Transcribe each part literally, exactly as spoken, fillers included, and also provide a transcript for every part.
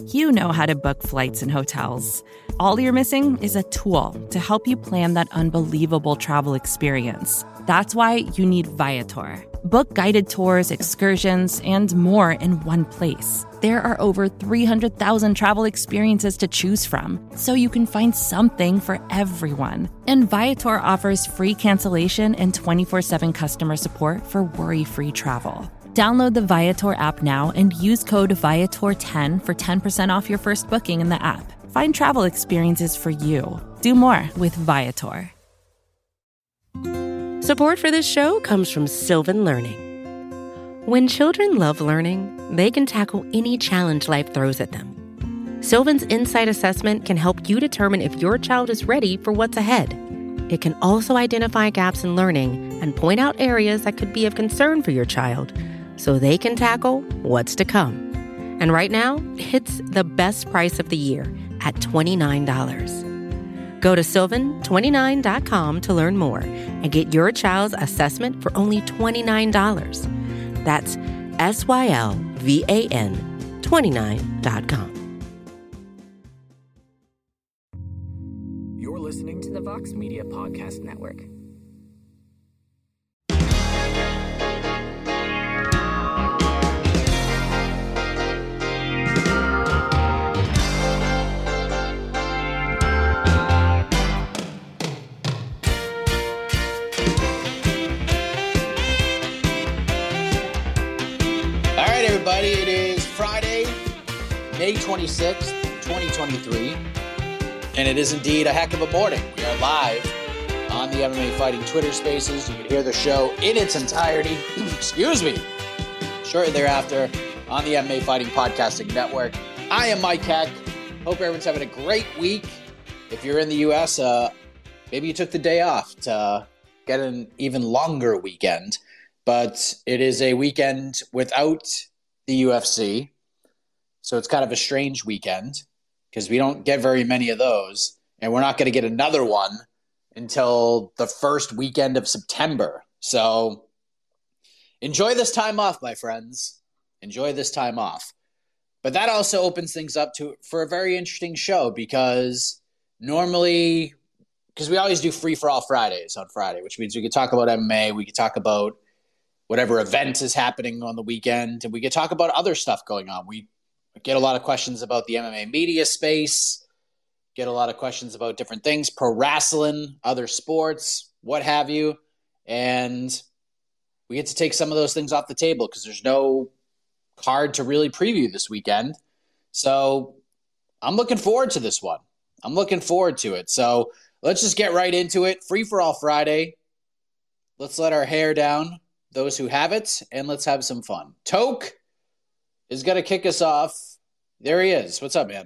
You know how to book flights and hotels. All you're missing is a tool to help you plan that unbelievable travel experience. That's why you need Viator. Book guided tours, excursions, and more in one place. There are over three hundred thousand travel experiences to choose from, so you can find something for everyone. And Viator offers free cancellation and twenty-four seven customer support for worry-free travel. Download the Viator app now and use code Viator ten for ten percent off your first booking in the app. Find travel experiences for you. Do more with Viator. Support for this show comes from Sylvan Learning. When children love learning, they can tackle any challenge life throws at them. Sylvan's Insight Assessment can help you determine if your child is ready for what's ahead. It can also identify gaps in learning and point out areas that could be of concern for your child so they can tackle what's to come. And right now, it's the best price of the year at twenty-nine dollars. Go to sylvan twenty-nine dot com to learn more and get your child's assessment for only twenty-nine dollars. That's S Y L V A N twenty-nine dot com. You're listening to the Vox Media Podcast Network. Everybody, it is Friday, May twenty-sixth, twenty twenty-three, and it is indeed a heck of a morning. We are live on the M M A Fighting Twitter Spaces. You can hear the show in its entirety, excuse me, shortly thereafter on the M M A Fighting Podcasting Network. I am Mike Heck. Hope everyone's having a great week. If you're in the U S, uh, maybe you took the day off to get an even longer weekend, but it is a weekend without the U F C, so it's kind of a strange weekend because we don't get very many of those, and we're not going to get another one until the first weekend of September. So enjoy this time off, my friends. Enjoy this time off. But that also opens things up to for a very interesting show because normally, because we always do free-for-all Fridays on Friday, which means we could talk about M M A, we could talk about whatever event is happening on the weekend, and we could talk about other stuff going on. We get a lot of questions about the M M A media space, get a lot of questions about different things, pro wrestling, other sports, what have you, and we get to take some of those things off the table because there's no card to really preview this weekend. So I'm looking forward to this one. I'm looking forward to it. So let's just get right into it. Free-for-all Friday. Let's let our hair down, those who have it, and let's have some fun. Toke is going to kick us off. There he is. What's up, man?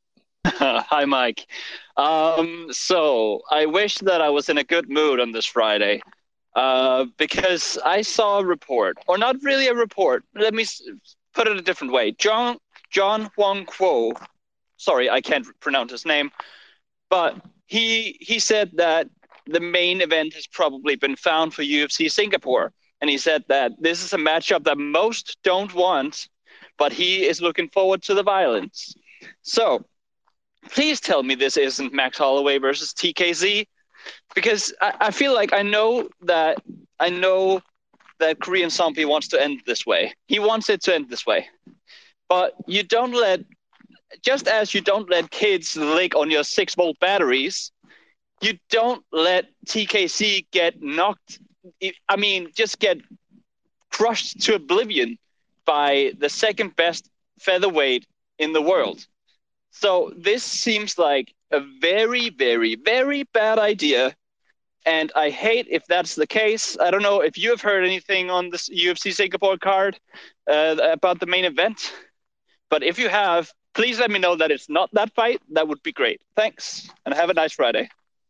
Hi, Mike. Um, so I wish that I was in a good mood on this Friday uh, because I saw a report, or not really a report. Let me s- put it a different way. John John Huang Kuo, sorry, I can't pronounce his name, but he he said that the main event has probably been found for U F C Singapore. And he said that this is a matchup that most don't want, but he is looking forward to the violence. So please tell me this isn't Max Holloway versus T K Z, because I, I feel like I know that I know that Korean Zombie wants to end this way. He wants it to end this way. But you don't let, just as you don't let kids lick on your six volt batteries, you don't let T K Z get knocked I mean, just get crushed to oblivion by the second best featherweight in the world. So this seems like a very, very, very bad idea. And I hate if that's the case. I don't know if you have heard anything on this U F C Singapore card uh, about the main event. But if you have, please let me know that it's not that fight. That would be great. Thanks. And have a nice Friday.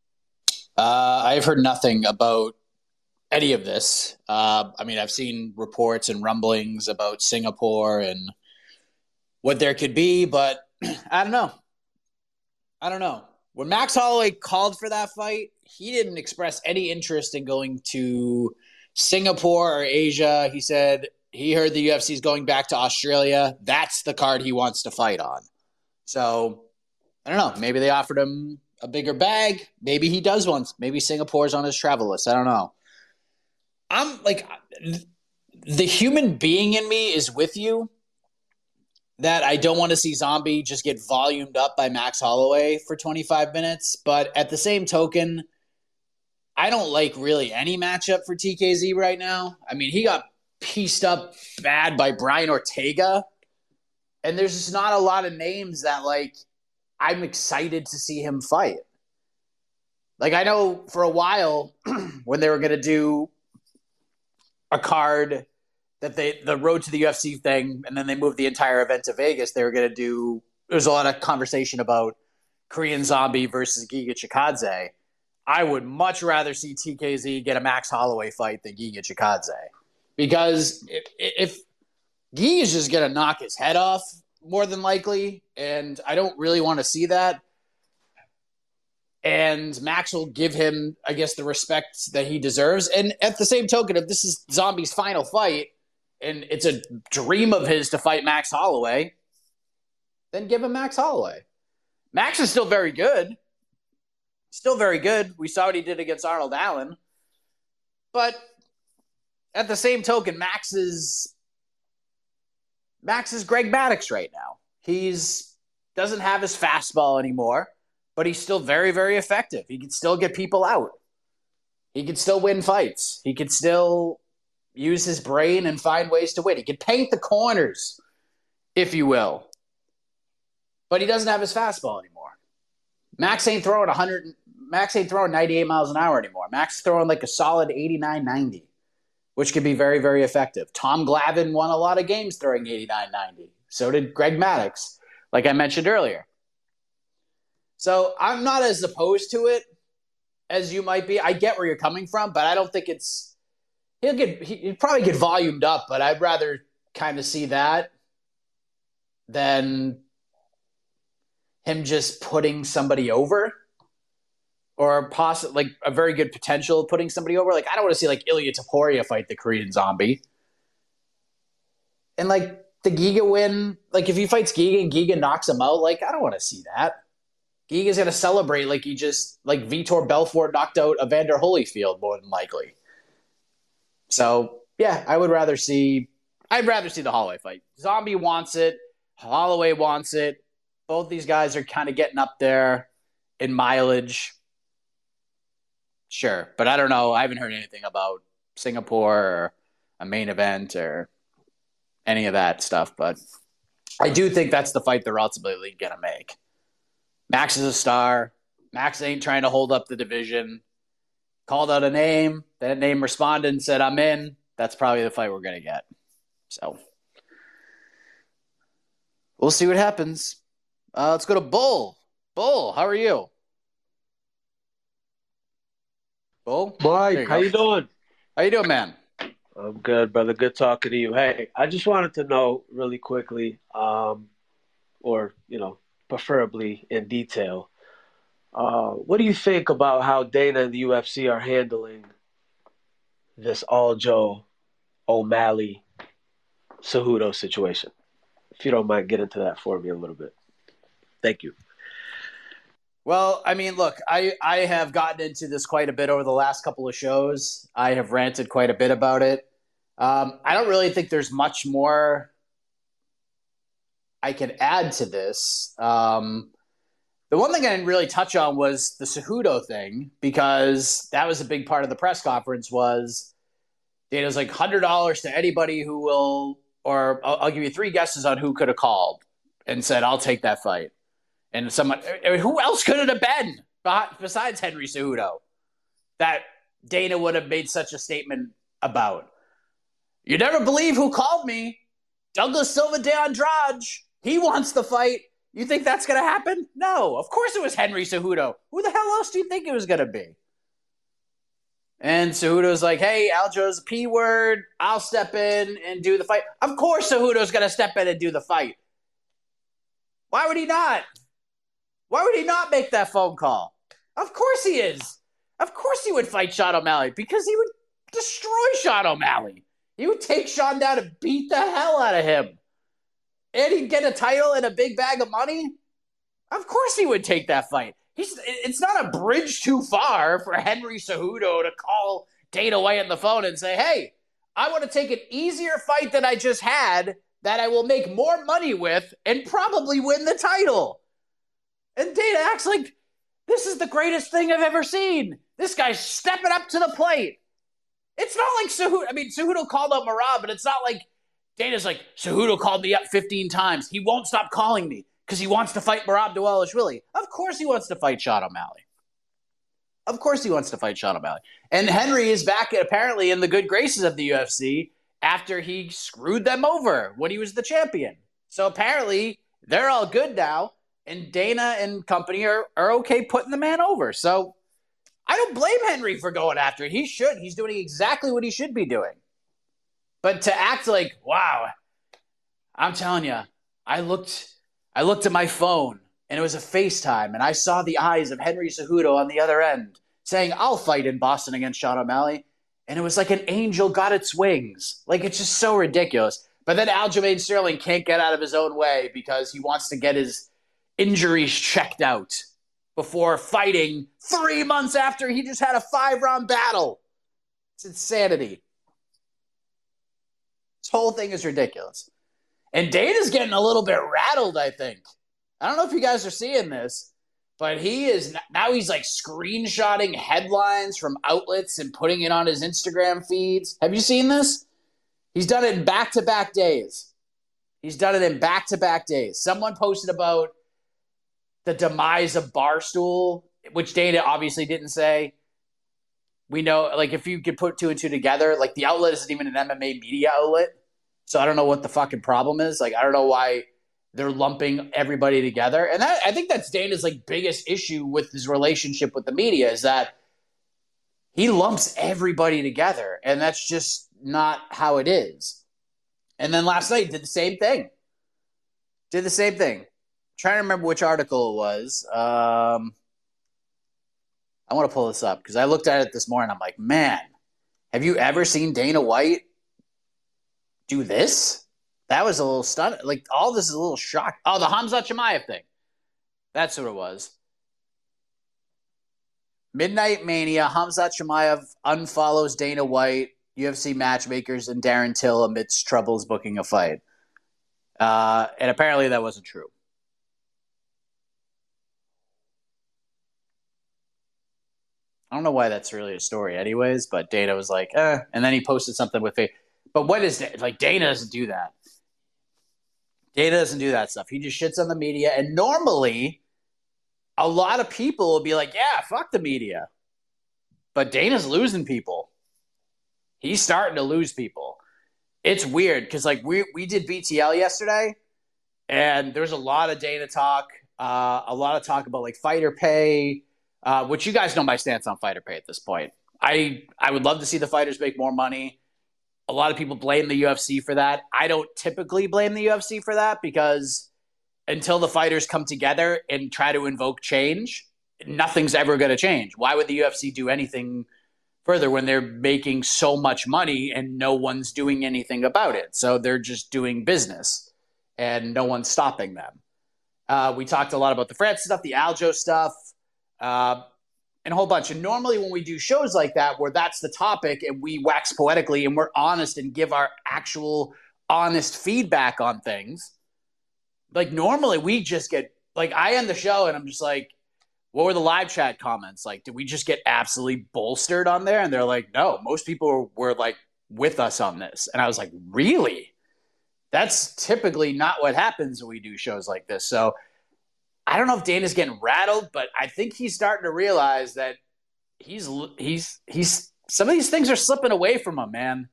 Uh, I've heard nothing about any of this. Uh, I mean, I've seen reports and rumblings about Singapore and what there could be, but I don't know. I don't know. When Max Holloway called for that fight, he didn't express any interest in going to Singapore or Asia. He said he heard the U F C is going back to Australia. That's the card he wants to fight on. So, I don't know. Maybe they offered him a bigger bag. Maybe he does once. Maybe Singapore's on his travel list. I don't know. I'm like, the human being in me is with you that I don't want to see Zombie just get volumed up by Max Holloway for twenty-five minutes. But at the same token, I don't like really any matchup for T K Z right now. I mean, he got pieced up bad by Brian Ortega. And there's just not a lot of names that, like, I'm excited to see him fight. Like, I know for a while when they were going to do a card that they, the Road to the U F C thing, and then they moved the entire event to Vegas, they were going to do, there's a lot of conversation about Korean Zombie versus Giga Chikadze. I would much rather see T K Z get a Max Holloway fight than Giga Chikadze. Because if, if Giga is just going to knock his head off, more than likely, and I don't really want to see that. And Max will give him, I guess, the respect that he deserves. And at the same token, if this is Zombie's final fight, and it's a dream of his to fight Max Holloway, then give him Max Holloway. Max is still very good. Still very good. We saw what he did against Arnold Allen. But at the same token, Max is Max is Greg Maddux right now. He's doesn't have his fastball anymore, but he's still very, very effective. He can still get people out. He can still win fights. He can still use his brain and find ways to win. He can paint the corners, if you will. But he doesn't have his fastball anymore. Max ain't throwing one hundred. Max ain't throwing ninety-eight miles an hour anymore. Max is throwing like a solid eighty-nine, ninety. Which can be very, very effective. Tom Glavine won a lot of games throwing eighty-nine, ninety. So did Greg Maddux, like I mentioned earlier. So I'm not as opposed to it as you might be. I get where you're coming from, but I don't think it's – he'll get he'll probably get volumed up, but I'd rather kind of see that than him just putting somebody over. Or possibly like a very good potential of putting somebody over. Like, I don't want to see like Ilya Taporia fight the Korean Zombie. And like the Giga win, like if he fights Giga and Giga knocks him out, like I don't want to see that. Giga's going to celebrate like he just, like Vitor Belfort knocked out Evander Holyfield more than likely. So, yeah, I would rather see, I'd rather see the Holloway fight. Zombie wants it. Holloway wants it. Both these guys are kind of getting up there in mileage. Sure, but I don't know. I haven't heard anything about Singapore or a main event or any of that stuff, but I do think that's the fight they're ultimately going to make. Max is a star. Max ain't trying to hold up the division. Called out a name. That name responded and said, I'm in. That's probably the fight we're going to get. So we'll see what happens. Uh, let's go to Bull. Bull, how are you? Bull? Mike, you how you doing? How you doing, man? I'm good, brother. Good talking to you. Hey, I just wanted to know really quickly, um, or, you know, preferably in detail, uh, what do you think about how Dana and the U F C are handling this Aljo O'Malley Cejudo situation? If you don't mind, get into that for me a little bit. Thank you. Well, I mean, look, I, I have gotten into this quite a bit over the last couple of shows. I have ranted quite a bit about it. Um, I don't really think there's much more I can add to this. Um, the one thing I didn't really touch on was the Cejudo thing, because that was a big part of the press conference was Dana's like one hundred dollars to anybody who will, or I'll, I'll give you three guesses on who could have called and said, I'll take that fight. And someone, I mean, who else could it have been besides Henry Cejudo that Dana would have made such a statement about? You never believe who called me. Douglas Silva de Andrade. He wants the fight. You think that's going to happen? No. Of course it was Henry Cejudo. Who the hell else do you think it was going to be? And Cejudo's like, hey, Aljo's a P word. I'll step in and do the fight. Of course Cejudo's going to step in and do the fight. Why would he not? Why would he not make that phone call? Of course he is. Of course he would fight Sean O'Malley because he would destroy Sean O'Malley. He would take Sean down and beat the hell out of him. And he'd get a title and a big bag of money. Of course he would take that fight. He's it's not a bridge too far for Henry Cejudo to call Dana White on the phone and say, hey, I want to take an easier fight than I just had that I will make more money with and probably win the title. And Dana acts like this is the greatest thing I've ever seen. This guy's stepping up to the plate. It's not like Cejudo. I mean, Cejudo called out Merab, but it's not like Dana's like, Cejudo called me up fifteen times. He won't stop calling me because he wants to fight Merab Dvalishvili. Of course he wants to fight Sean O'Malley. Of course he wants to fight Sean O'Malley. And Henry is back apparently in the good graces of the U F C after he screwed them over when he was the champion. So apparently they're all good now, and Dana and company are, are okay putting the man over. So I don't blame Henry for going after it. He should. He's doing exactly what he should be doing. But to act like, wow, I'm telling you, I looked I looked at my phone, and it was a FaceTime, and I saw the eyes of Henry Cejudo on the other end saying, I'll fight in Boston against Sean O'Malley. And it was like an angel got its wings. Like, it's just so ridiculous. But then Aljamain Sterling can't get out of his own way because he wants to get his injuries checked out before fighting three months after he just had a five-round battle. It's insanity. This whole thing is ridiculous. And Dana's getting a little bit rattled, I think. I don't know if you guys are seeing this, but he is now he's like screenshotting headlines from outlets and putting it on his Instagram feeds. Have you seen this? He's done it in back-to-back days. He's done it in back-to-back days. Someone posted about the demise of Barstool, which Dana obviously didn't say. We know, like, if you could put two and two together, like, the outlet isn't even an M M A media outlet. So I don't know what the fucking problem is. Like, I don't know why they're lumping everybody together. And that, I think that's Dana's, like, biggest issue with his relationship with the media is that he lumps everybody together. And that's just not how it is. And then last night did the same thing. Did the same thing. I'm trying to remember which article it was. Um, I want to pull this up because I looked at it this morning. I'm like, man, have you ever seen Dana White do this? That was a little stunning. Like, all this is a little shock. Oh, the Khamzat Chimaev thing. That's what it was. Midnight Mania. Khamzat Chimaev unfollows Dana White, U F C matchmakers, and Darren Till amidst troubles booking a fight. Uh, and apparently that wasn't true. I don't know why that's really a story anyways, but Dana was like, eh. And then he posted something with it. But what is that? Like, Dana doesn't do that. Dana doesn't do that stuff. He just shits on the media. And normally, a lot of people will be like, yeah, fuck the media. But Dana's losing people. He's starting to lose people. It's weird because, like, we we did B T L yesterday, and there's a lot of Dana talk, uh, a lot of talk about, like, fighter pay, uh, which you guys know my stance on fighter pay at this point. I I would love to see the fighters make more money. A lot of people blame the U F C for that. I don't typically blame the U F C for that because until the fighters come together and try to invoke change, nothing's ever going to change. Why would the U F C do anything further when they're making so much money and no one's doing anything about it? So they're just doing business and no one's stopping them. Uh, we talked a lot about the Francis stuff, the Aljo stuff, uh, and a whole bunch. And normally when we do shows like that, where that's the topic and we wax poetically and we're honest and give our actual honest feedback on things, like normally we just get, like I end the show and I'm just like, what were the live chat comments? Like, did we just get absolutely bolstered on there? And they're like, no, most people were, were like with us on this. And I was like, really? That's typically not what happens when we do shows like this. So I don't know if Dana's getting rattled, but I think he's starting to realize that he's he's he's some of these things are slipping away from him, man.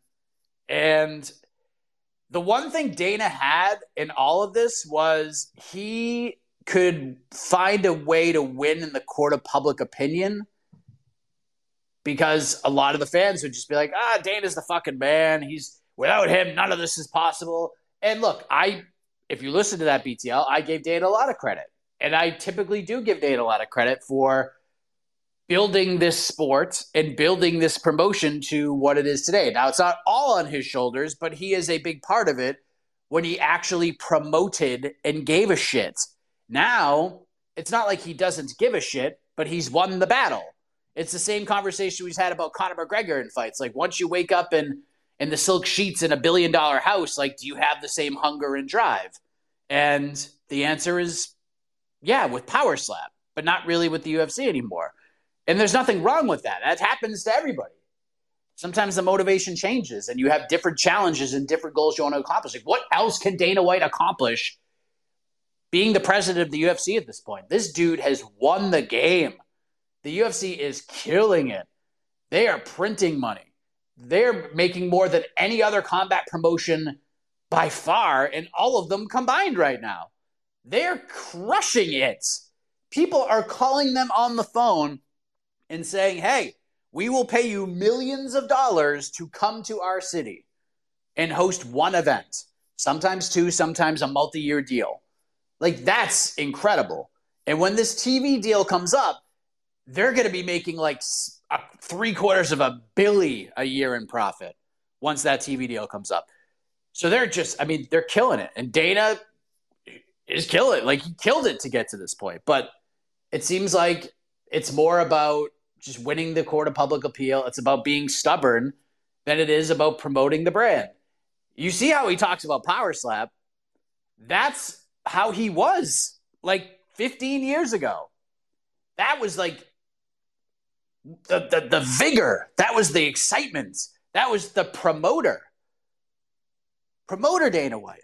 And the one thing Dana had in all of this was he could find a way to win in the court of public opinion because a lot of the fans would just be like, ah, Dana's the fucking man. He's without him, none of this is possible. And look, I if you listen to that B T L, I gave Dana a lot of credit. And I typically do give Dana a lot of credit for building this sport and building this promotion to what it is today. Now, it's not all on his shoulders, but he is a big part of it when he actually promoted and gave a shit. Now, it's not like he doesn't give a shit, but he's won the battle. It's the same conversation we've had about Conor McGregor in fights. Like, once you wake up in, in the silk sheets in a billion dollar house, like, do you have the same hunger and drive? And the answer is, yeah, with Power Slap, but not really with the U F C anymore. And there's nothing wrong with that. That happens to everybody. Sometimes the motivation changes and you have different challenges and different goals you want to accomplish. Like, what else can Dana White accomplish being the president of the U F C at this point? This dude has won the game. The U F C is killing it. They are printing money. They're making more than any other combat promotion by far, and all of them combined right now. They're crushing it. People are calling them on the phone and saying, hey, we will pay you millions of dollars to come to our city and host one event, sometimes two, sometimes a multi-year deal. Like, that's incredible. And when this T V deal comes up, they're going to be making like a three quarters of a billy a year in profit once that T V deal comes up. So they're just, I mean, they're killing it. And Dana is killing it. Like, he killed it to get to this point. But it seems like it's more about just winning the court of public appeal. It's about being stubborn than it is about promoting the brand. You see how he talks about Power Slap. That's how he was like fifteen years ago. That was like the, the, the vigor. That was the excitement. That was the promoter. Promoter Dana White.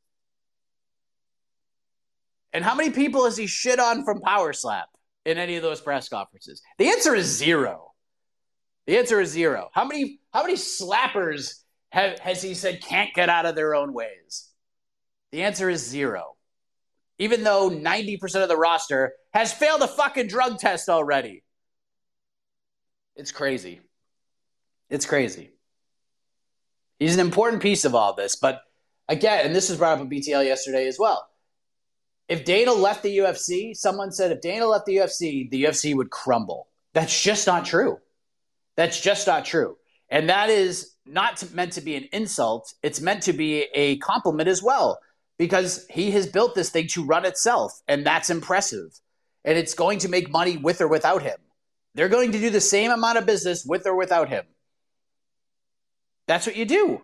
And how many people has he shit on from Power Slap in any of those press conferences? The answer is zero. The answer is zero. How many how many slappers have, has he said can't get out of their own ways? The answer is zero. Even though ninety percent of the roster has failed a fucking drug test already. It's crazy. It's crazy. He's an important piece of all this. But again, and this was brought up in B T L yesterday as well. If Dana left the U F C, someone said if Dana left the U F C, the U F C would crumble. That's just not true. That's just not true. And that is not to, meant to be an insult. It's meant to be a compliment as well, because he has built this thing to run itself, and that's impressive. And it's going to make money with or without him. They're going to do the same amount of business with or without him. That's what you do.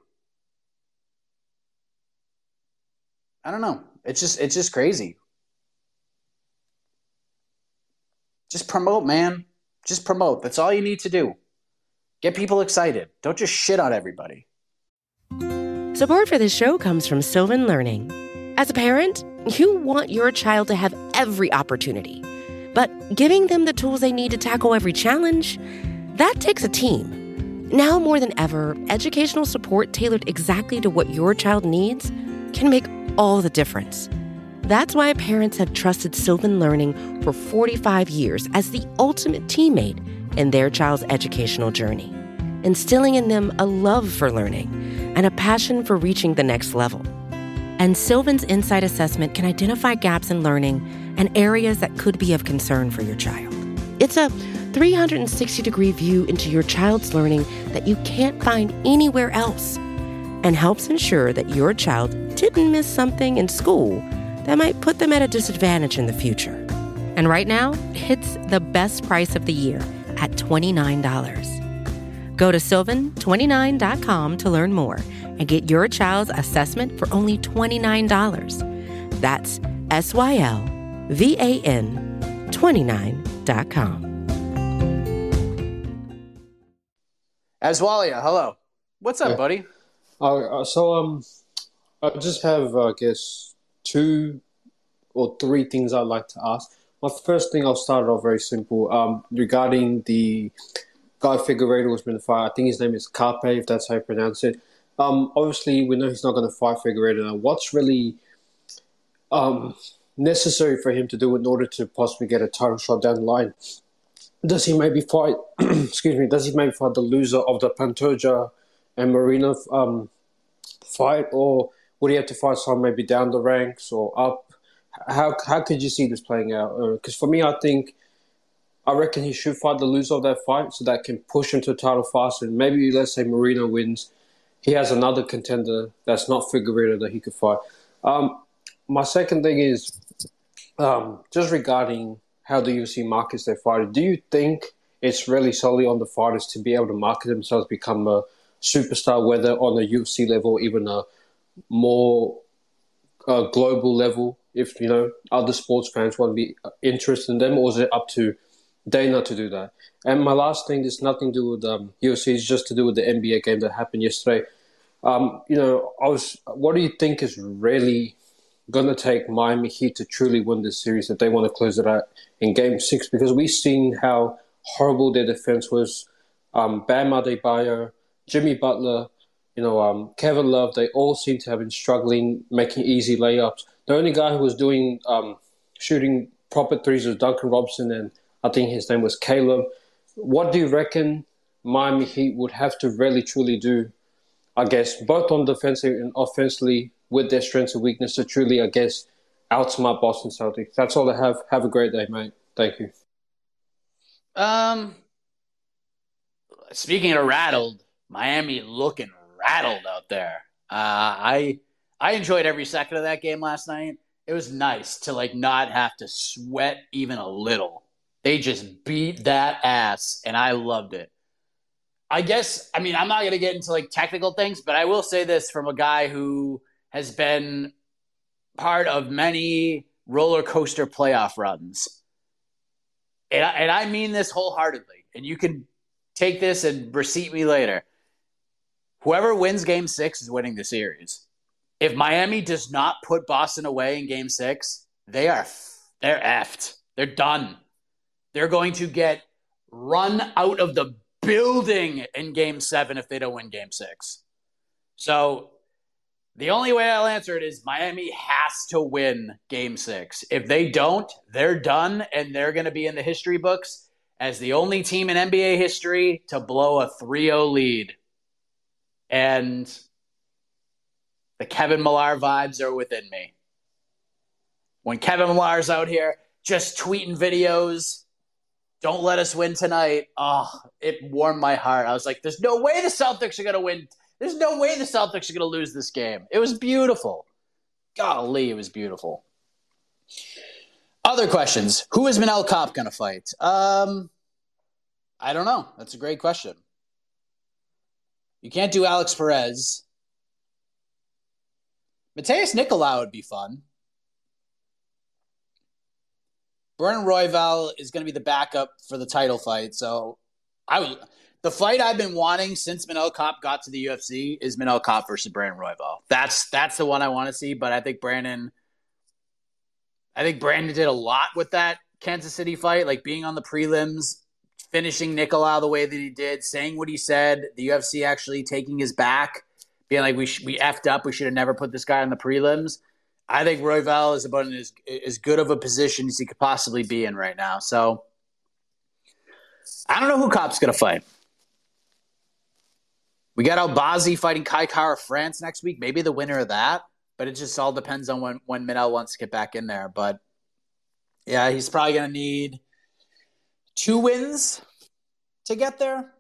I don't know. It's just it's just crazy. Just promote, man. Just promote. That's all you need to do. Get people excited. Don't just shit on everybody. Support for this show comes from Sylvan Learning. As a parent, you want your child to have every opportunity. But giving them the tools they need to tackle every challenge, that takes a team. Now more than ever, educational support tailored exactly to what your child needs can make all the difference. That's why parents have trusted Sylvan Learning for forty-five years as the ultimate teammate in their child's educational journey, instilling in them a love for learning and a passion for reaching the next level. And Sylvan's Insight Assessment can identify gaps in learning and areas that could be of concern for your child. It's a three hundred sixty degree view into your child's learning that you can't find anywhere else, and helps ensure that your child didn't miss something in school that might put them at a disadvantage in the future. And right now, it's the best price of the year at twenty-nine dollars. Go to sylvan twenty-nine dot com to learn more and get your child's assessment for only twenty-nine dollars. That's S Y L V A N twenty-nine dot com. Aswalia, hello. What's up, Yeah. buddy? Uh, so um, I just have, uh, I guess, two or three things I'd like to ask. My first thing, I'll start off very simple. Um, regarding the guy Figueiredo who's been to fight, I think his name is Carpe, if that's how you pronounce it. Um, obviously, we know he's not going to fight Figueiredo now. What's really um necessary for him to do in order to possibly get a title shot down the line? Does he maybe fight? excuse me. Does he maybe fight the loser of the Pantoja and Marina um, fight, or would he have to fight someone maybe down the ranks or up? How how could you see this playing out? Because uh, for me, I think I reckon he should fight the loser of that fight, so that can push him to the title faster. And maybe let's say Marina wins, he has another contender that's not Figueiredo that he could fight. Um, my second thing is, um, just regarding how the U F C markets their fighters, do you think it's really solely on the fighters to be able to market themselves, become a superstar, whether on a U F C level or even a more uh, global level, if, you know, other sports fans want to be interested in them, or is it up to Dana to do that? And my last thing is nothing to do with um, U F C, it's just to do with the N B A game that happened yesterday. Um, you know, I was. What do you think is really going to take Miami Heat to truly win this series if they want to close it out in Game Six? Because we've seen how horrible their defense was. Um, Bam Adebayo, Jimmy Butler, you know, um, Kevin Love, they all seem to have been struggling, making easy layups. The only guy who was doing um, shooting proper threes was Duncan Robinson, and I think his name was Caleb. What do you reckon Miami Heat would have to really truly do, I guess, both on defensive and offensively, with their strengths and weaknesses, to truly, I guess, outsmart Boston Celtics? That's all I have. Have a great day, mate. Thank you. Um, speaking of rattled, Miami looking rattled out there. Uh, I I enjoyed every second of that game last night. It was nice to like not have to sweat even a little. They just beat that ass, and I loved it. I guess, I mean, I'm not going to get into like technical things, but I will say this from a guy who has been part of many roller coaster playoff runs. And I, and I mean this wholeheartedly. And you can take this and receipt me later. Whoever wins game six is winning the series. If Miami does not put Boston away in game six, they are, they're effed. They're done. They're going to get run out of the building in game seven if they don't win game six. So the only way I'll answer it is Miami has to win game six. If they don't, they're done, and they're going to be in the history books as the only team in N B A history to blow a three oh lead. And the Kevin Millar vibes are within me. When Kevin Millar's out here just tweeting videos, don't let us win tonight. Oh, it warmed my heart. I was like, there's no way the Celtics are going to win. There's no way the Celtics are going to lose this game. It was beautiful. Golly, it was beautiful. Other questions. Who is Manel Kopp going to fight? Um, I don't know. That's a great question. You can't do Alex Perez. Mateus Nicolau would be fun. Vernon Royval is going to be the backup for the title fight. So I would, the fight I've been wanting since Manel Kopp got to the U F C is Manel Kopp versus Brandon Royval. That's that's the one I want to see, but I think Brandon I think Brandon did a lot with that Kansas City fight, like being on the prelims, finishing Nicolau the way that he did, saying what he said, the U F C actually taking his back, being like, we sh- we effed up, we should have never put this guy on the prelims. I think Royval is about in as, as good of a position as he could possibly be in right now. So I don't know who Kopp's going to fight. We got Albazi fighting Kai Kara France next week. Maybe the winner of that. But it just all depends on when, when Manel wants to get back in there. But, yeah, he's probably going to need two wins to get there.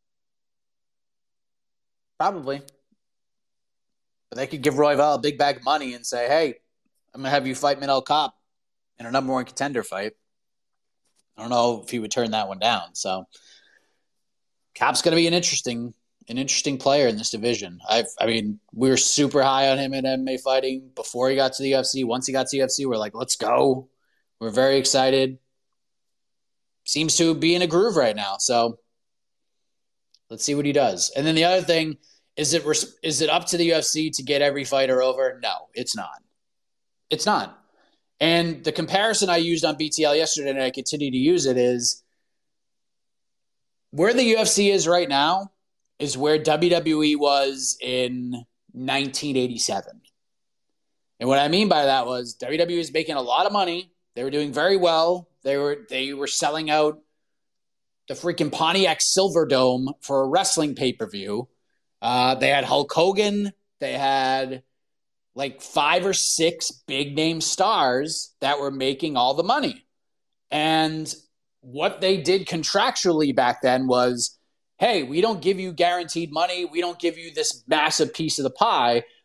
Probably. But they could give Royval a big bag of money and say, hey, I'm going to have you fight Manel Kopp in a number one contender fight. I don't know if he would turn that one down. So Kopp's going to be an interesting an interesting player in this division. I've, I mean, we were super high on him in M M A fighting before he got to the U F C. Once he got to the U F C, we're like, let's go. We're very excited. Seems to be in a groove right now. So let's see what he does. And then the other thing, is it is it up to the U F C to get every fighter over? No, it's not. It's not. And the comparison I used on B T L yesterday, and I continue to use it, is where the U F C is right now is where W W E was in nineteen eighty-seven. And what I mean by that was W W E was making a lot of money. They were doing very well. They were they were selling out the freaking Pontiac Silverdome for a wrestling pay-per-view. Uh, they had Hulk Hogan. They had like five or six big-name stars that were making all the money. And what they did contractually back then was, hey, we don't give you guaranteed money. We don't give you this massive piece of the pie,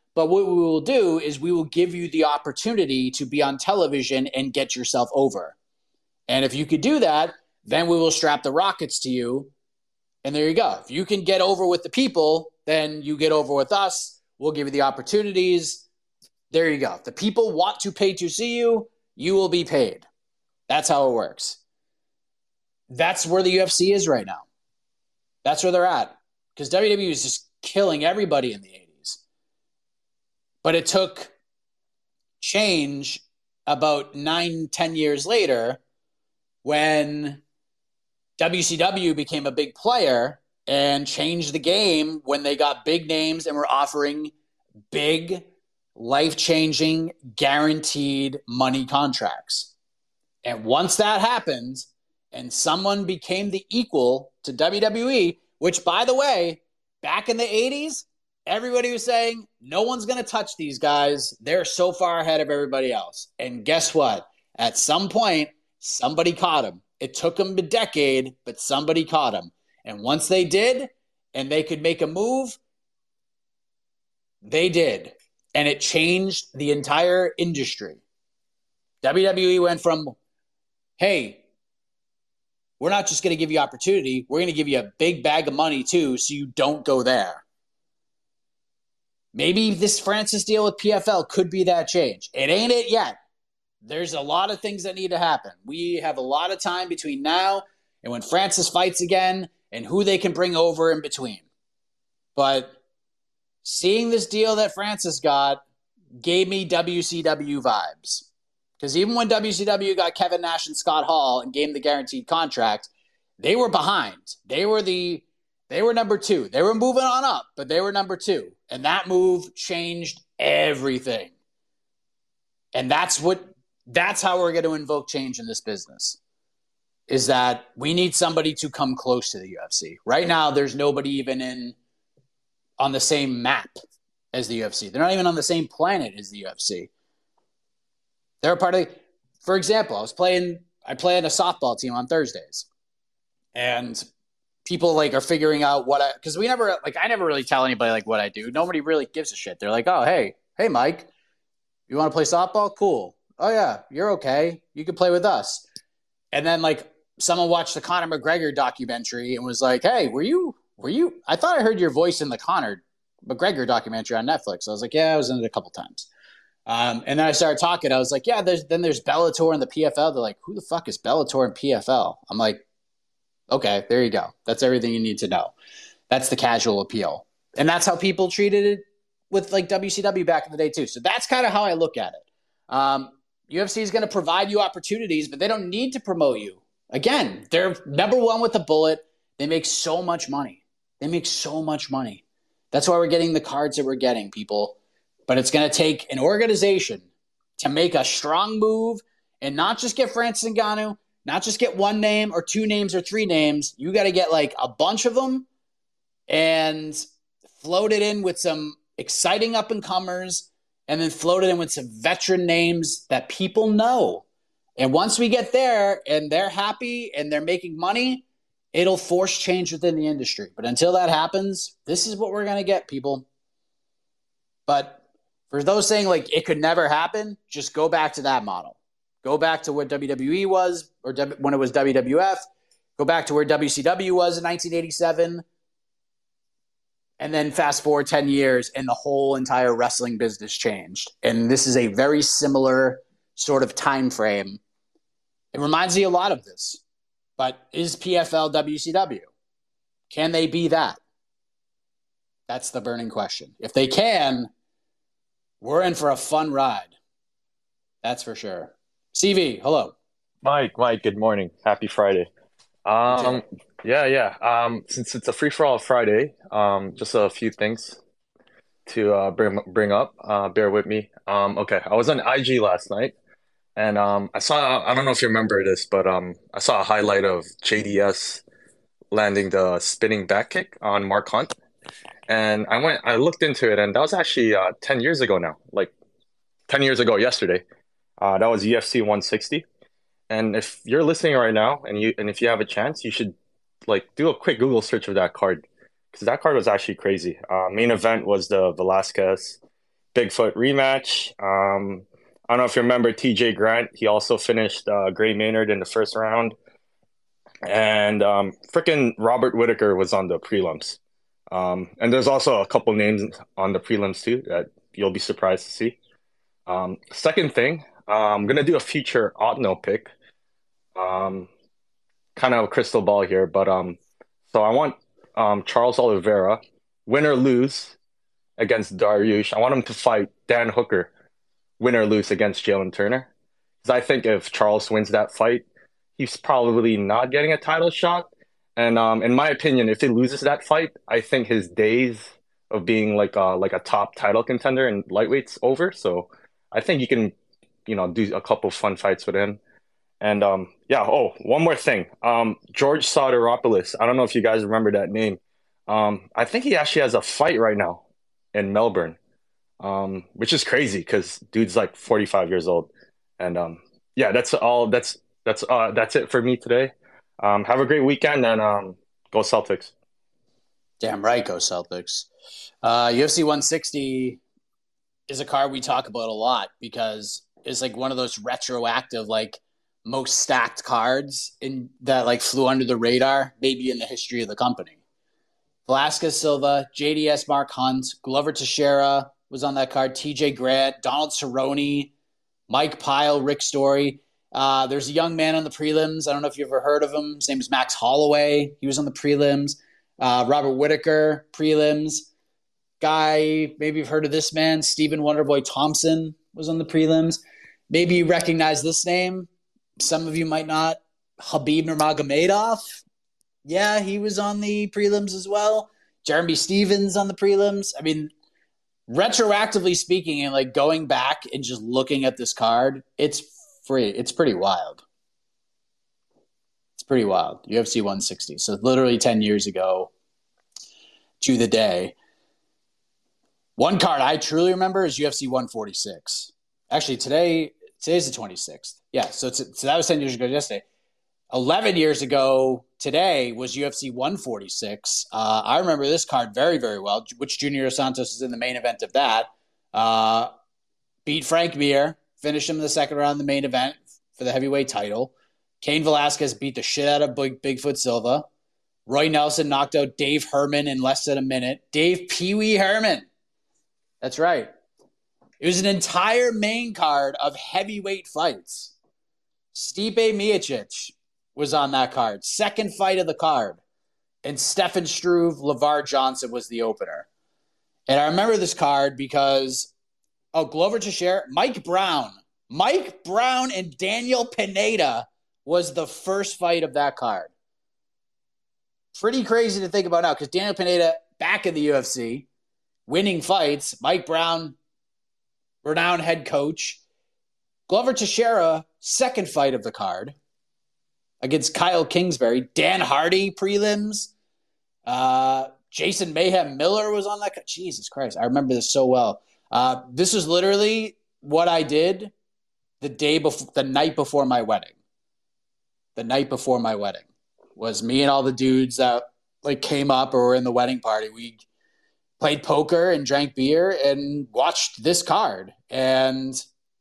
But what we will do is we will give you the opportunity to be on television and get yourself over. And if you could do that, then we will strap the rockets to you. And there you go. If you can get over with the people, then you get over with us. We'll give you the opportunities. There you go. If the people want to pay to see you, you will be paid. That's how it works. That's where the U F C is right now. That's where they're at. Because W W E is just killing everybody in the eighties. But it took change about nine, ten years later when W C W became a big player and changed the game when they got big names and were offering big, life-changing, guaranteed money contracts. And once that happened and someone became the equal to W W E, which, by the way, back in the eighties, everybody was saying, no one's going to touch these guys. They're so far ahead of everybody else. And guess what? At some point, somebody caught them. It took them a decade, but somebody caught them. And once they did, and they could make a move, they did. And it changed the entire industry. W W E went from, hey, we're not just going to give you opportunity, we're going to give you a big bag of money too, so you don't go there. Maybe this Francis deal with P F L could be that change. It ain't it yet. There's a lot of things that need to happen. We have a lot of time between now and when Francis fights again and who they can bring over in between. But seeing this deal that Francis got gave me W C W vibes. Because even when W C W got Kevin Nash and Scott Hall and gave them the guaranteed contract, they were behind. They were the they were number two. They were moving on up, but they were number two. And that move changed everything. And that's what that's how we're going to invoke change in this business. Is that we need somebody to come close to the U F C. Right now, there's nobody even in on the same map as the U F C. They're not even on the same planet as the U F C. They're a part of, for example, I was playing, I play in a softball team on Thursdays. And people like are figuring out what I, because we never, like, I never really tell anybody like what I do. Nobody really gives a shit. They're like, oh, hey, hey, Mike, you want to play softball? Cool. Oh, yeah, you're okay. You can play with us. And then, like, someone watched the Conor McGregor documentary and was like, hey, were you, were you, I thought I heard your voice in the Conor McGregor documentary on Netflix. I was like, yeah, I was in it a couple times. Um, and then I started talking. I was like, yeah, there's then there's Bellator and the P F L. They're like, who the fuck is Bellator and P F L? I'm like, okay, there you go. That's everything you need to know. That's the casual appeal. And that's how people treated it with like W C W back in the day too. So that's kind of how I look at it. Um, U F C is going to provide you opportunities, but they don't need to promote you. Again, they're number one with the bullet. They make so much money. They make so much money. That's why we're getting the cards that we're getting, people. But it's going to take an organization to make a strong move and not just get Francis Ngannou, not just get one name or two names or three names. You got to get like a bunch of them and float it in with some exciting up-and-comers and then float it in with some veteran names that people know. And once we get there and they're happy and they're making money, it'll force change within the industry. But until that happens, this is what we're going to get, people. But for those saying like it could never happen, just go back to that model. Go back to what W W E was or w- when it was W W F. Go back to where W C W was in nineteen eighty-seven. And then fast forward ten years and the whole entire wrestling business changed. And this is a very similar sort of time frame. It reminds me a lot of this. But is P F L W C W? Can they be that? That's the burning question. If they can, we're in for a fun ride. That's for sure. C V, hello. Mike, Mike, good morning. Happy Friday. Um, yeah, yeah. Um, since it's a free-for-all Friday, um, just a few things to uh, bring bring up. Uh, bear with me. Um, okay, I was on I G last night, and um, I saw, I don't know if you remember this, but um, I saw a highlight of J D S landing the spinning back kick on Mark Hunt. And I went, I looked into it, and that was actually uh, ten years ago now, like ten years ago yesterday. Uh, that was U F C one sixty. And if you're listening right now, and you and if you have a chance, you should like do a quick Google search of that card, because that card was actually crazy. Uh, main event was the Velasquez Bigfoot rematch. Um, I don't know if you remember T J Grant. He also finished uh, Gray Maynard in the first round. And um, freaking Robert Whitaker was on the prelims. Um, and there's also a couple names on the prelims too that you'll be surprised to see. Um, second thing, uh, I'm gonna do a future Otno pick. Um, kind of a crystal ball here, but um, so I want um Charles Oliveira, win or lose against Dariush. I want him to fight Dan Hooker, win or lose against Jalen Turner. Because I think if Charles wins that fight, he's probably not getting a title shot. And um, in my opinion, if he loses that fight, I think his days of being like a, like a top title contender in lightweight's over. So I think you can, you know, do a couple fun fights with him. And um, yeah, oh, one more thing. Um, George Soteropoulos. I don't know if you guys remember that name. Um, I think he actually has a fight right now in Melbourne, um, which is crazy because dude's like forty-five years old. And um, yeah, that's all. That's that's uh, that's it for me today. Um, have a great weekend and um, go Celtics. Damn right, go Celtics. Uh, U F C one sixty is a card we talk about a lot because it's like one of those retroactive, like most stacked cards in that like flew under the radar, maybe in the history of the company. Velasquez Silva, J D S Mark Hunt, Glover Teixeira was on that card, T J Grant, Donald Cerrone, Mike Pyle, Rick Story. Uh, there's a young man on the prelims. I don't know if you've ever heard of him. His name is Max Holloway. He was on the prelims. Uh, Robert Whitaker, prelims. Guy, maybe you've heard of this man. Stephen Wonderboy Thompson was on the prelims. Maybe you recognize this name. Some of you might not. Habib Nurmagomedov. Yeah, he was on the prelims as well. Jeremy Stevens on the prelims. I mean, retroactively speaking and like going back and just looking at this card, it's free. It's pretty wild. It's pretty wild. U F C one sixty. So literally ten years ago to the day. One card I truly remember is U F C one forty-six. Actually, today, today's the twenty-sixth. Yeah, so, it's, so that was ten years ago yesterday. eleven years ago today was U F C one forty-six. Uh, I remember this card very, very well, which Junior Santos is in the main event of that. Uh, beat Frank Mir, finished him in the second round in the main event for the heavyweight title. Cain Velasquez beat the shit out of Big, Bigfoot Silva. Roy Nelson knocked out Dave Herman in less than a minute. Dave Pee-wee Herman. That's right. It was an entire main card of heavyweight fights. Stipe Miocic was on that card. Second fight of the card. And Stefan Struve, LeVar Johnson was the opener. And I remember this card because, oh, Glover Teixeira, Mike Brown. Mike Brown and Daniel Pineda was the first fight of that card. Pretty crazy to think about now because Daniel Pineda back in the U F C, winning fights. Mike Brown, renowned head coach. Glover Teixeira, second fight of the card against Kyle Kingsbury. Dan Hardy, prelims. Uh, Jason Mayhem Miller was on that. Co- Jesus Christ, I remember this so well. Uh, this was literally what I did the day before, the night before my wedding. The night before my wedding was me and all the dudes that like came up or were in the wedding party. We played poker and drank beer and watched this card. And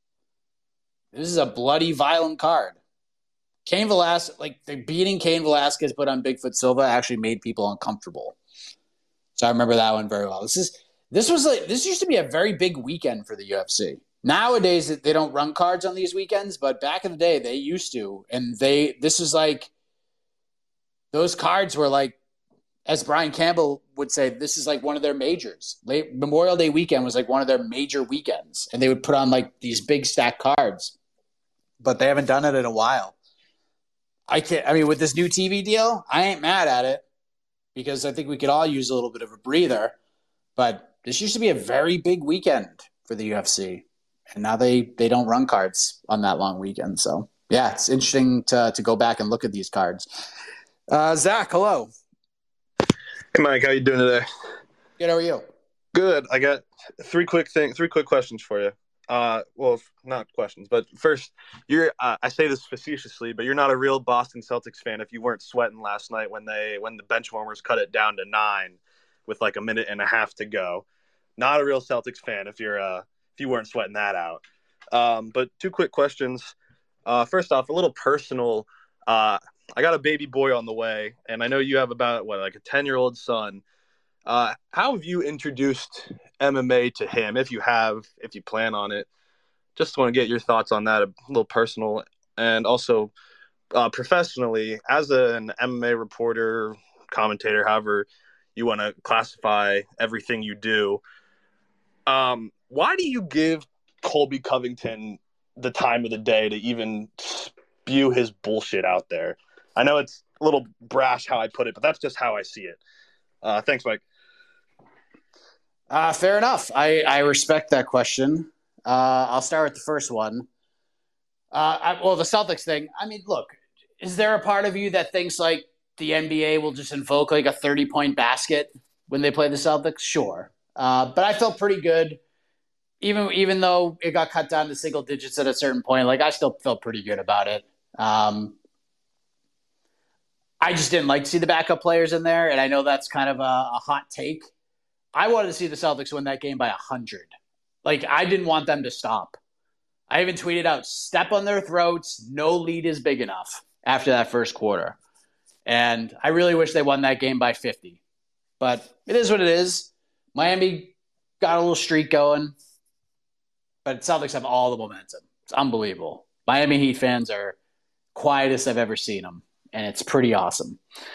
this is a bloody, violent card. Cain Velasquez, like the beating Cain Velasquez put on Bigfoot Silva actually made people uncomfortable. So I remember that one very well. This is this was like this used to be a very big weekend for the U F C. Nowadays they don't run cards on these weekends, but back in the day they used to. And they this is like those cards were like, as Brian Campbell would say, this is like one of their majors. Late Memorial Day weekend was like one of their major weekends. And they would put on like these big stack cards. But they haven't done it in a while. I can't I mean, with this new T V deal, I ain't mad at it because I think we could all use a little bit of a breather. But this used to be a very big weekend for the U F C. And now they, they don't run cards on that long weekend. So yeah, it's interesting to to go back and look at these cards. Uh, Zach, hello. Hey Mike, how you doing today? Good, how are you? Good. I got three quick thing, three quick questions for you. Uh, well, not questions, but first, you're. Uh, I say this facetiously, but you're not a real Boston Celtics fan if you weren't sweating last night when they when the bench warmers cut it down to nine with like a minute and a half to go. Not a real Celtics fan if you're uh, if you weren't sweating that out. Um, but two quick questions. Uh, first off, a little personal. Uh, I got a baby boy on the way, and I know you have about what like a ten-year-old son. Uh, how have you introduced M M A to him, if you have, if you plan on it? Just want to get your thoughts on that, a little personal. And also, uh, professionally, as an M M A reporter, commentator, however you want to classify everything you do, um, why do you give Colby Covington the time of the day to even spew his bullshit out there? I know it's a little brash how I put it, but that's just how I see it. Uh, thanks, Mike. Uh, fair enough. I, I respect that question. Uh, I'll start with the first one. Uh, I, well, the Celtics thing. I mean, look, is there a part of you that thinks like the N B A will just invoke like a thirty-point basket when they play the Celtics? Sure. Uh, but I felt pretty good. Even even though it got cut down to single digits at a certain point, like I still felt pretty good about it. Um, I just didn't like to see the backup players in there, and I know that's kind of a, a hot take. I wanted to see the Celtics win that game by one hundred. Like, I didn't want them to stop. I even tweeted out, step on their throats, no lead is big enough after that first quarter. And I really wish they won that game by fifty. But it is what it is. Miami got a little streak going, but Celtics have all the momentum. It's unbelievable. Miami Heat fans are quietest I've ever seen them, and it's pretty awesome.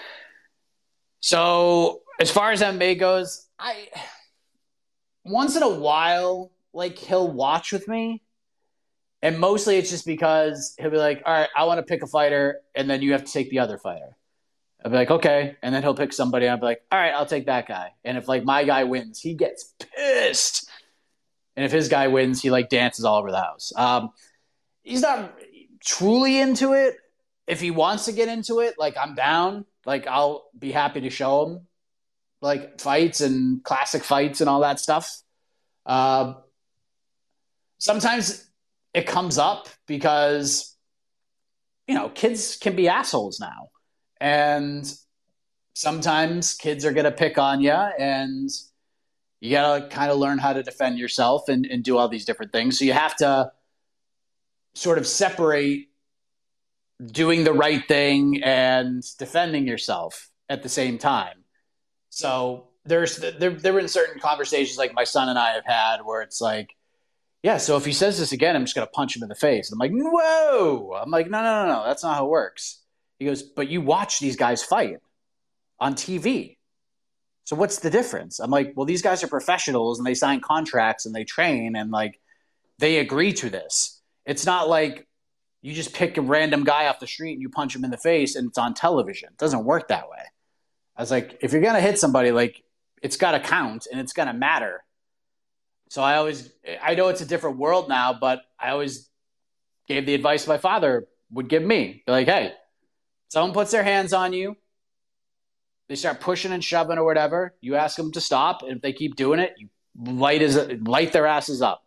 So as far as M M A goes, I once in a while, like, he'll watch with me, and mostly it's just because he'll be like, all right, I want to pick a fighter, and then you have to take the other fighter. I'll be like, okay, and then he'll pick somebody, and I'll be like, all right, I'll take that guy. And if, like, my guy wins, he gets pissed. And if his guy wins, he, like, dances all over the house. Um, he's not truly into it. If he wants to get into it, like, I'm down. Like, I'll be happy to show him, like, fights and classic fights and all that stuff. Uh, sometimes it comes up because, you know, kids can be assholes now. And sometimes kids are going to pick on you, and you got to kind of learn how to defend yourself and, and do all these different things. So you have to sort of separate doing the right thing and defending yourself at the same time. So there's there there been certain conversations like my son and I have had where it's like, yeah, so if he says this again, I'm just going to punch him in the face. I'm like, whoa. I'm like, no, no, no, no. That's not how it works. He goes, but you watch these guys fight on T V. So what's the difference? I'm like, well, these guys are professionals and they sign contracts and they train and, like, they agree to this. It's not like you just pick a random guy off the street and you punch him in the face and it's on television. It doesn't work that way. I was like, if you're going to hit somebody, like, it's got to count and it's going to matter. So I always, I know it's a different world now, but I always gave the advice my father would give me. Be like, hey, someone puts their hands on you, they start pushing and shoving or whatever, you ask them to stop, and if they keep doing it, you light, as, light their asses up.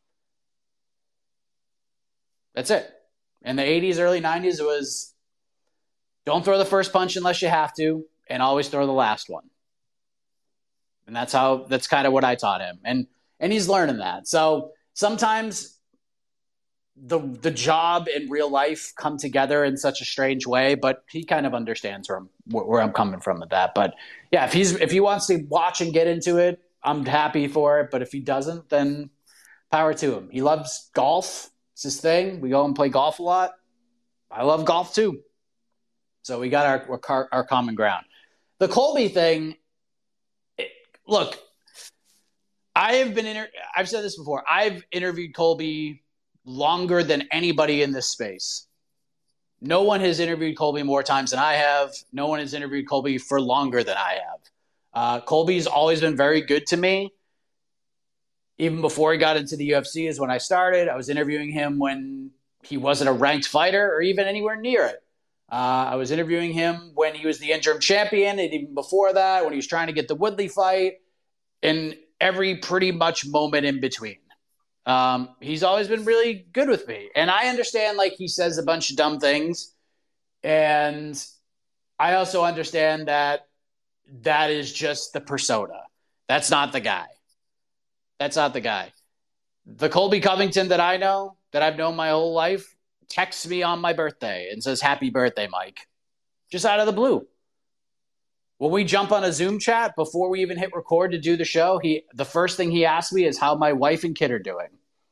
That's it. In the eighties, early nineties, it was don't throw the first punch unless you have to, and always throw the last one. And that's how, that's kind of what I taught him. And and he's learning that. So sometimes the the job and real life come together in such a strange way, but he kind of understands where I'm, where I'm coming from with that. But yeah, if he's if he wants to watch and get into it, I'm happy for it. But if he doesn't, then power to him. He loves golf. It's his thing. We go and play golf a lot. I love golf too. So we got our our, our common ground. The Colby thing, it, look, I have been, inter- I've said this before, I've interviewed Colby longer than anybody in this space. No one has interviewed Colby more times than I have. No one has interviewed Colby for longer than I have. Uh, Colby's always been very good to me. Even before he got into the U F C is when I started. I was interviewing him when he wasn't a ranked fighter or even anywhere near it. Uh, I was interviewing him when he was the interim champion, and even before that, when he was trying to get the Woodley fight, and every pretty much moment in between. Um, he's always been really good with me. And I understand, like, he says a bunch of dumb things. And I also understand that that is just the persona. That's not the guy. That's not the guy. The Colby Covington that I know, that I've known my whole life, texts me on my birthday and says, "Happy birthday, Mike." Just out of the blue. When we jump on a Zoom chat, before we even hit record to do the show, he the first thing he asks me is how my wife and kid are doing.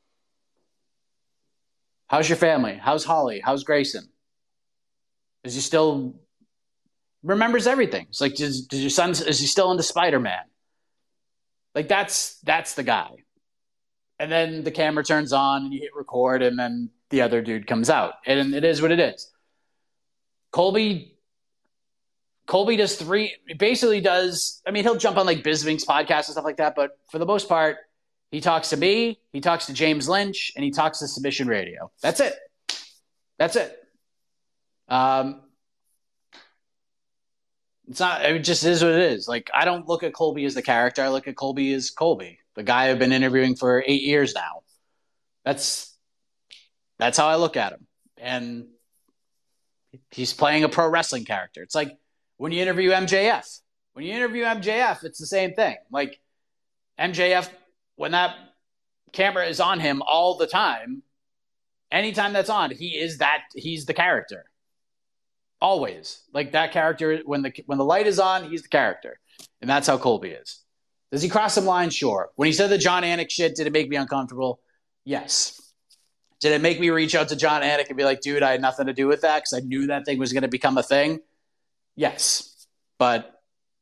How's your family? How's Holly? How's Grayson? Is he still remembers everything? It's like, does, does your son, is he still into Spider-Man? Like, that's that's the guy. And then the camera turns on and you hit record and then the other dude comes out. And it is what it is. Colby Colby does three, basically does, I mean, he'll jump on like Bisping's podcast and stuff like that, but for the most part, he talks to me, he talks to James Lynch, and he talks to Submission Radio. That's it. That's it. Um, it's not, it just is what it is. Like, I don't look at Colby as the character. I look at Colby as Colby, the guy I've been interviewing for eight years now. That's, that's how I look at him. And he's playing a pro wrestling character. It's like when you interview M J F. When you interview M J F, it's the same thing. Like, M J F, when that camera is on him all the time, anytime that's on, he is that, he's the character. Always. Like, that character, when the when the light is on, he's the character. And that's how Colby is. Does he cross some lines? Sure. When he said the John Anik shit, did it make me uncomfortable? Yes. Did it make me reach out to John Anik and be like, dude, I had nothing to do with that because I knew that thing was going to become a thing? Yes. But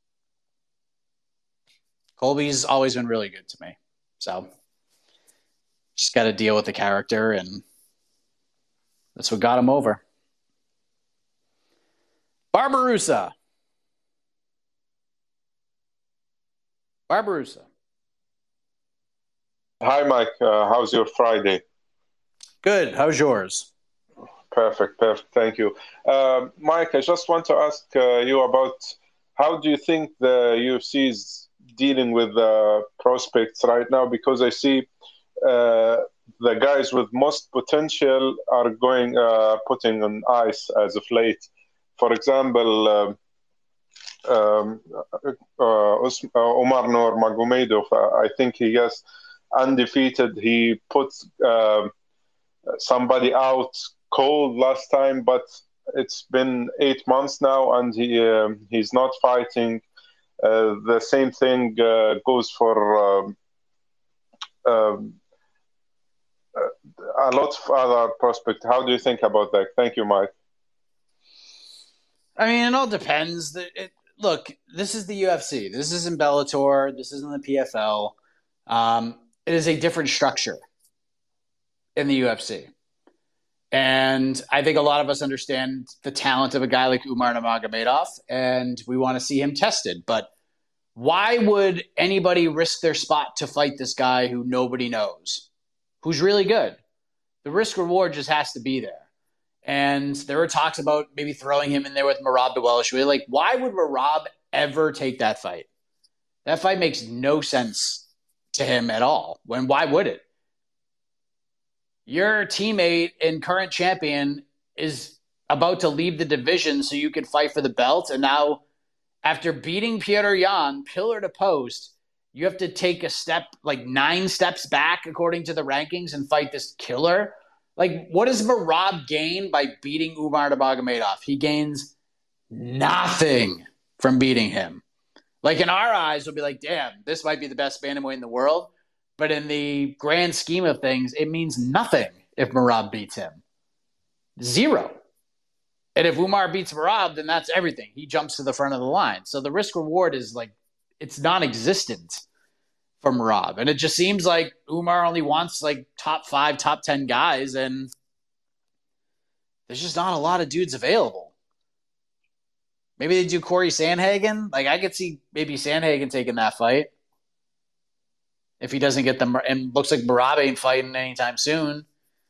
Colby's always been really good to me. So just got to deal with the character, and that's what got him over. Barbaroussa. Barbaroussa. Hi, Mike. Uh, how's your Friday? Good. How's yours? Perfect. Perfect. Thank you. Uh, Mike, I just want to ask uh, you about how do you think the U F C is dealing with the prospects right now? Because I see uh, the guys with most potential are going uh, putting on ice as of late. For example, um, um, uh, Umar Nurmagomedov, uh, I think he is undefeated. He put uh, somebody out cold last time, but it's been eight months now, and he uh, he's not fighting. Uh, the same thing uh, goes for um, um, a lot of other prospects. How do you think about that? Thank you, Mike. I mean, it all depends. It, it, look, this is the U F C. This isn't Bellator. This isn't the P F L. Um, it is a different structure in the U F C. And I think a lot of us understand the talent of a guy like Umar Nurmagomedov, and we want to see him tested. But why would anybody risk their spot to fight this guy who nobody knows, who's really good? The risk reward just has to be there. And there were talks about maybe throwing him in there with Merab Dvalishvili. Like, why would Merab ever take that fight? That fight makes no sense to him at all. When why would it? Your teammate and current champion is about to leave the division so you can fight for the belt. And now, after beating Petr Yan pillar to post, you have to take a step, like nine steps back, according to the rankings, and fight this killer. Like, what does Merab gain by beating Umar Nurmagomedov? He gains nothing from beating him. Like, in our eyes, we'll be like, damn, this might be the best bantamweight in the world. But in the grand scheme of things, it means nothing if Merab beats him. Zero. And if Umar beats Merab, then that's everything. He jumps to the front of the line. So the risk reward is like, it's non-existent for Merab. And it just seems like Umar only wants like top five, top ten guys, and there's just not a lot of dudes available. Maybe they do Corey Sandhagen. Like, I could see maybe Sandhagen taking that fight if he doesn't get them. And looks like Merab ain't fighting anytime soon.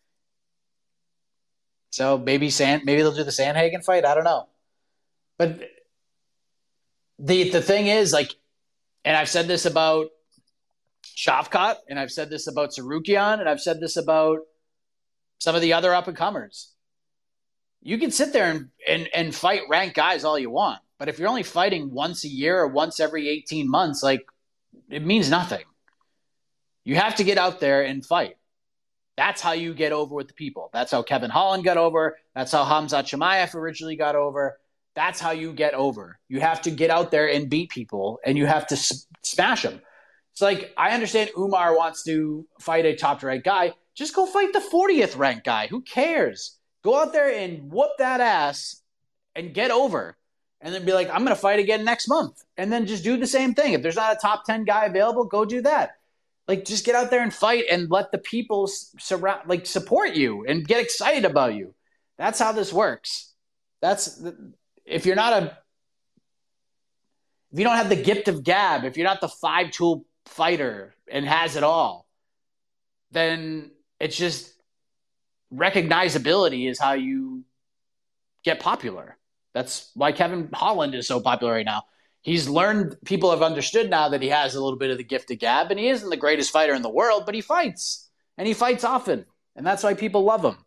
So maybe Sand, maybe they'll do the Sandhagen fight. I don't know. But the the thing is, like, and I've said this about Shavkat, and I've said this about Sarukian, and I've said this about some of the other up-and-comers. You can sit there and, and, and fight ranked guys all you want, but if you're only fighting once a year or once every eighteen months, like, it means nothing. You have to get out there and fight. That's how you get over with the people. That's how Kevin Holland got over. That's how Khamzat Chimaev originally got over. That's how you get over. You have to get out there and beat people, and you have to s- smash them. It's like, I understand Umar wants to fight a top-ranked guy. Just go fight the fortieth ranked guy. Who cares? Go out there and whoop that ass and get over. And then be like, I'm going to fight again next month. And then just do the same thing. If there's not a top ten guy available, go do that. Like, just get out there and fight and let the people surround, like, support you and get excited about you. That's how this works. That's if you're not a, if you don't have the gift of gab, if you're not the five tool fighter and has it all, then it's just recognizability is how you get popular. That's why Kevin Holland is so popular right now. He's learned, people have understood now that he has a little bit of the gift of gab, and he isn't the greatest fighter in the world, but he fights, and he fights often, and that's why people love him.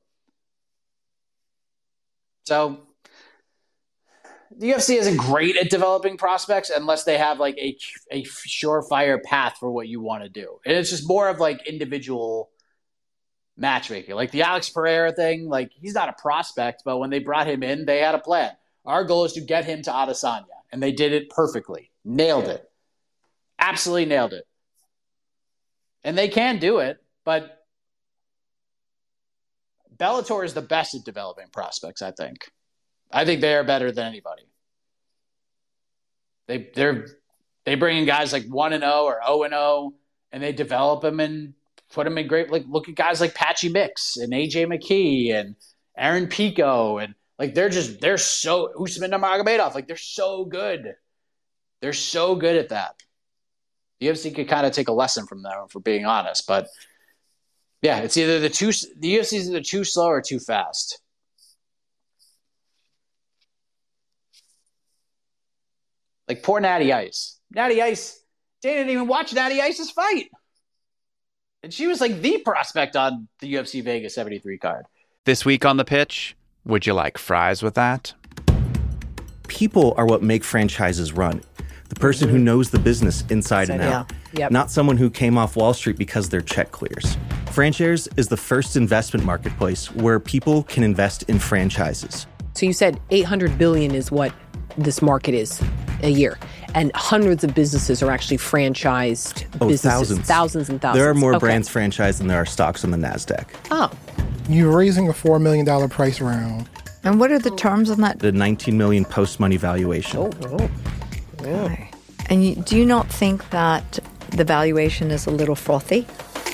So the U F C isn't great at developing prospects unless they have like a, a surefire path for what you want to do. And it's just more of like individual matchmaking. Like the Alex Pereira thing, like he's not a prospect, but when they brought him in, they had a plan. Our goal is to get him to Adesanya. And they did it perfectly. Nailed it. Absolutely nailed it. And they can do it, but Bellator is the best at developing prospects, I think. I think they are better than anybody. They they're they bring in guys like one and oh or oh and oh, and they develop them and put them in great, like look at guys like Patchy Mix and A J McKee and Aaron Pico, and like they're just they're so Usman Nurmagomedov, like they're so good. They're so good at that. The U F C could kind of take a lesson from them, for being honest. But yeah, it's either the too the U F C is either too slow or too fast. Like poor Natty Ice. Natty Ice, Dana didn't even watch Natty Ice's fight. And she was like the prospect on the U F C Vegas seventy-three card. This week on The Pitch, would you like fries with that? People are what make franchises run. The person who knows the business inside and out. Yeah. Yep. Not someone who came off Wall Street because their check clears. Franshares is the first investment marketplace where people can invest in franchises. So you said eight hundred billion dollars is what this market is a year. And hundreds of businesses are actually franchised Oh, businesses. thousands. Thousands and thousands. There are more Okay. brands franchised than there are stocks on the NASDAQ. Oh. You're raising a four million dollars price round. And what are the terms on that? The nineteen million dollars post-money valuation. Oh, oh. Yeah. Okay. And you, do you not think that the valuation is a little frothy?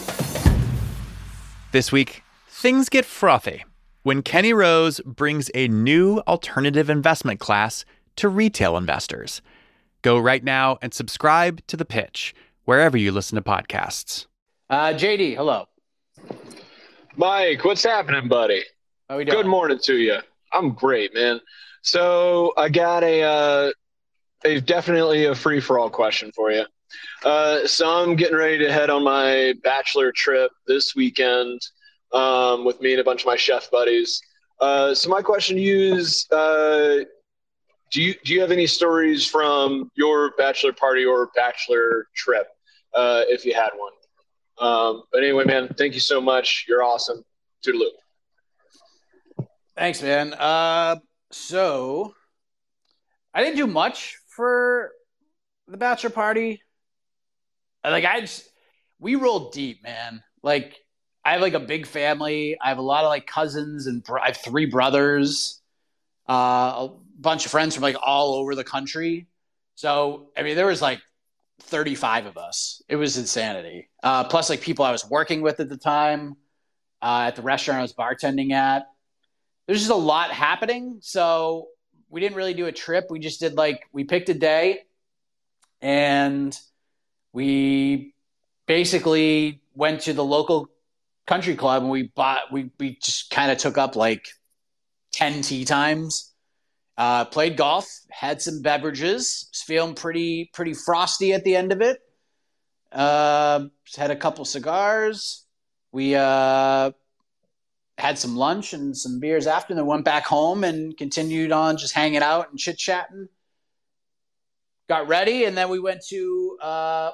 This week, things get frothy when Kenny Rose brings a new alternative investment class to retail investors. Go right now and subscribe to The Pitch, wherever you listen to podcasts. Uh, J D, hello. Mike, what's happening, buddy? How we doing? Good morning to you. I'm great, man. So I got a, uh, a definitely a free-for-all question for you. Uh, so I'm getting ready to head on my bachelor trip this weekend um, with me and a bunch of my chef buddies. Uh, so my question to you is, uh, do you do you have any stories from your bachelor party or bachelor trip, uh, if you had one? Um, but anyway, man, thank you so much. You're awesome. Toodaloo. Thanks, man. Uh, so I didn't do much for the bachelor party. Like I just, we rolled deep, man. Like I have like a big family. I have a lot of like cousins and br- I have three brothers, uh, a bunch of friends from like all over the country. So, I mean, there was like thirty-five of us. It was insanity. Uh, plus like people I was working with at the time, uh, at the restaurant I was bartending at. There's just a lot happening. So we didn't really do a trip. We just did like, we picked a day and we basically went to the local country club and we bought, we, we just kind of took up like ten tee times, uh, played golf, had some beverages, was feeling pretty, pretty frosty at the end of it. Uh, had a couple cigars. We, uh, had some lunch and some beers after, and then went back home and continued on just hanging out and chit-chatting. Got ready, and then we went to uh,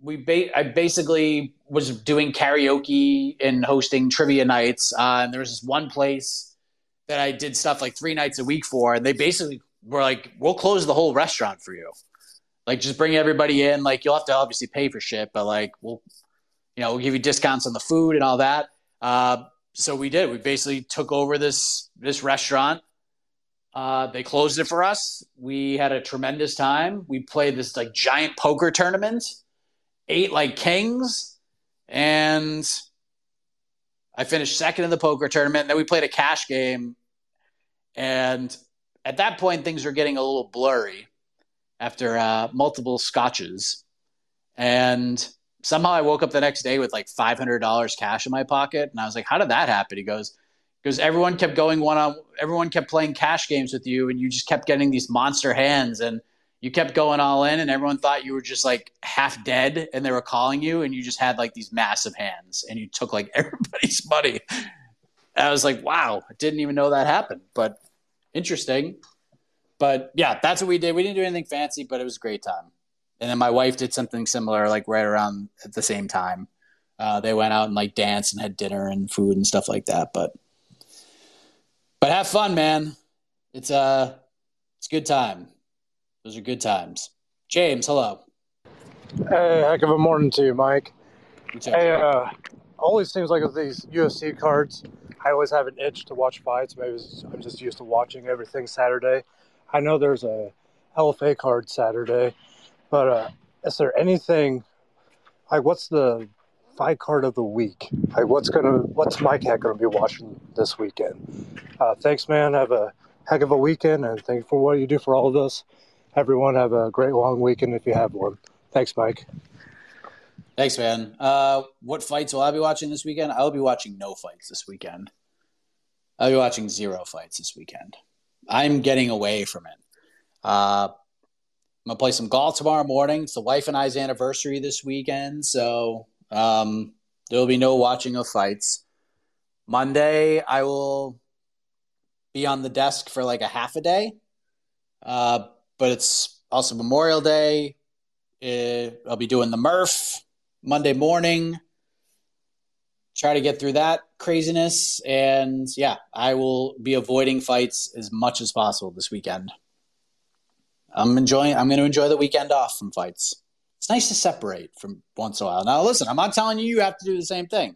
we ba- I basically was doing karaoke and hosting trivia nights. Uh, and there was this one place that I did stuff like three nights a week for, and they basically were like, "We'll close the whole restaurant for you. Like, just bring everybody in. Like, you'll have to obviously pay for shit, but like, we'll, you know, we'll give you discounts on the food and all that." Uh, so we did. We basically took over this this restaurant. Uh, they closed it for us. We had a tremendous time. We played this like giant poker tournament, ate like kings, and I finished second in the poker tournament. And then we played a cash game, and at that point, things were getting a little blurry after uh, multiple scotches. And somehow I woke up the next day with like five hundred dollars cash in my pocket. And I was like, how did that happen? He goes, because everyone kept going one on, everyone kept playing cash games with you, and you just kept getting these monster hands, and you kept going all in, and everyone thought you were just like half dead, and they were calling you, and you just had like these massive hands, and you took like everybody's money. And I was like, wow, I didn't even know that happened, but interesting. But yeah, that's what we did. We didn't do anything fancy, but it was a great time. And then my wife did something similar, like right around at the same time. Uh, they went out and like danced and had dinner and food and stuff like that. But But have fun, man. It's uh it's a good time. Those are good times. James, hello. Hey, heck of a morning to you, Mike. Hey, uh, always seems like with these U F C cards, I always have an itch to watch fights. Maybe it's- I'm just used to watching everything Saturday. I know there's a L F A card Saturday, but uh, is there anything like what's the fight card of the week? Like what's gonna what's Mike Heck gonna be watching this weekend? Uh, thanks, man. Have a heck of a weekend, and thank you for what you do for all of us. Everyone, have a great long weekend if you have one. Thanks, Mike. Thanks, man. Uh, what fights will I be watching this weekend? I'll be watching no fights this weekend. I'll be watching zero fights this weekend. I'm getting away from it. Uh, I'm going to play some golf tomorrow morning. It's the wife and I's anniversary this weekend, so um, there will be no watching of fights. Monday, I will be on the desk for like a half a day, uh, but it's also Memorial Day. Uh, I'll be doing the Murph Monday morning. Try to get through that craziness, and yeah, I will be avoiding fights as much as possible this weekend. I'm enjoying. I'm going to enjoy the weekend off from fights. It's nice to separate from once in a while. Now, listen, I'm not telling you you have to do the same thing.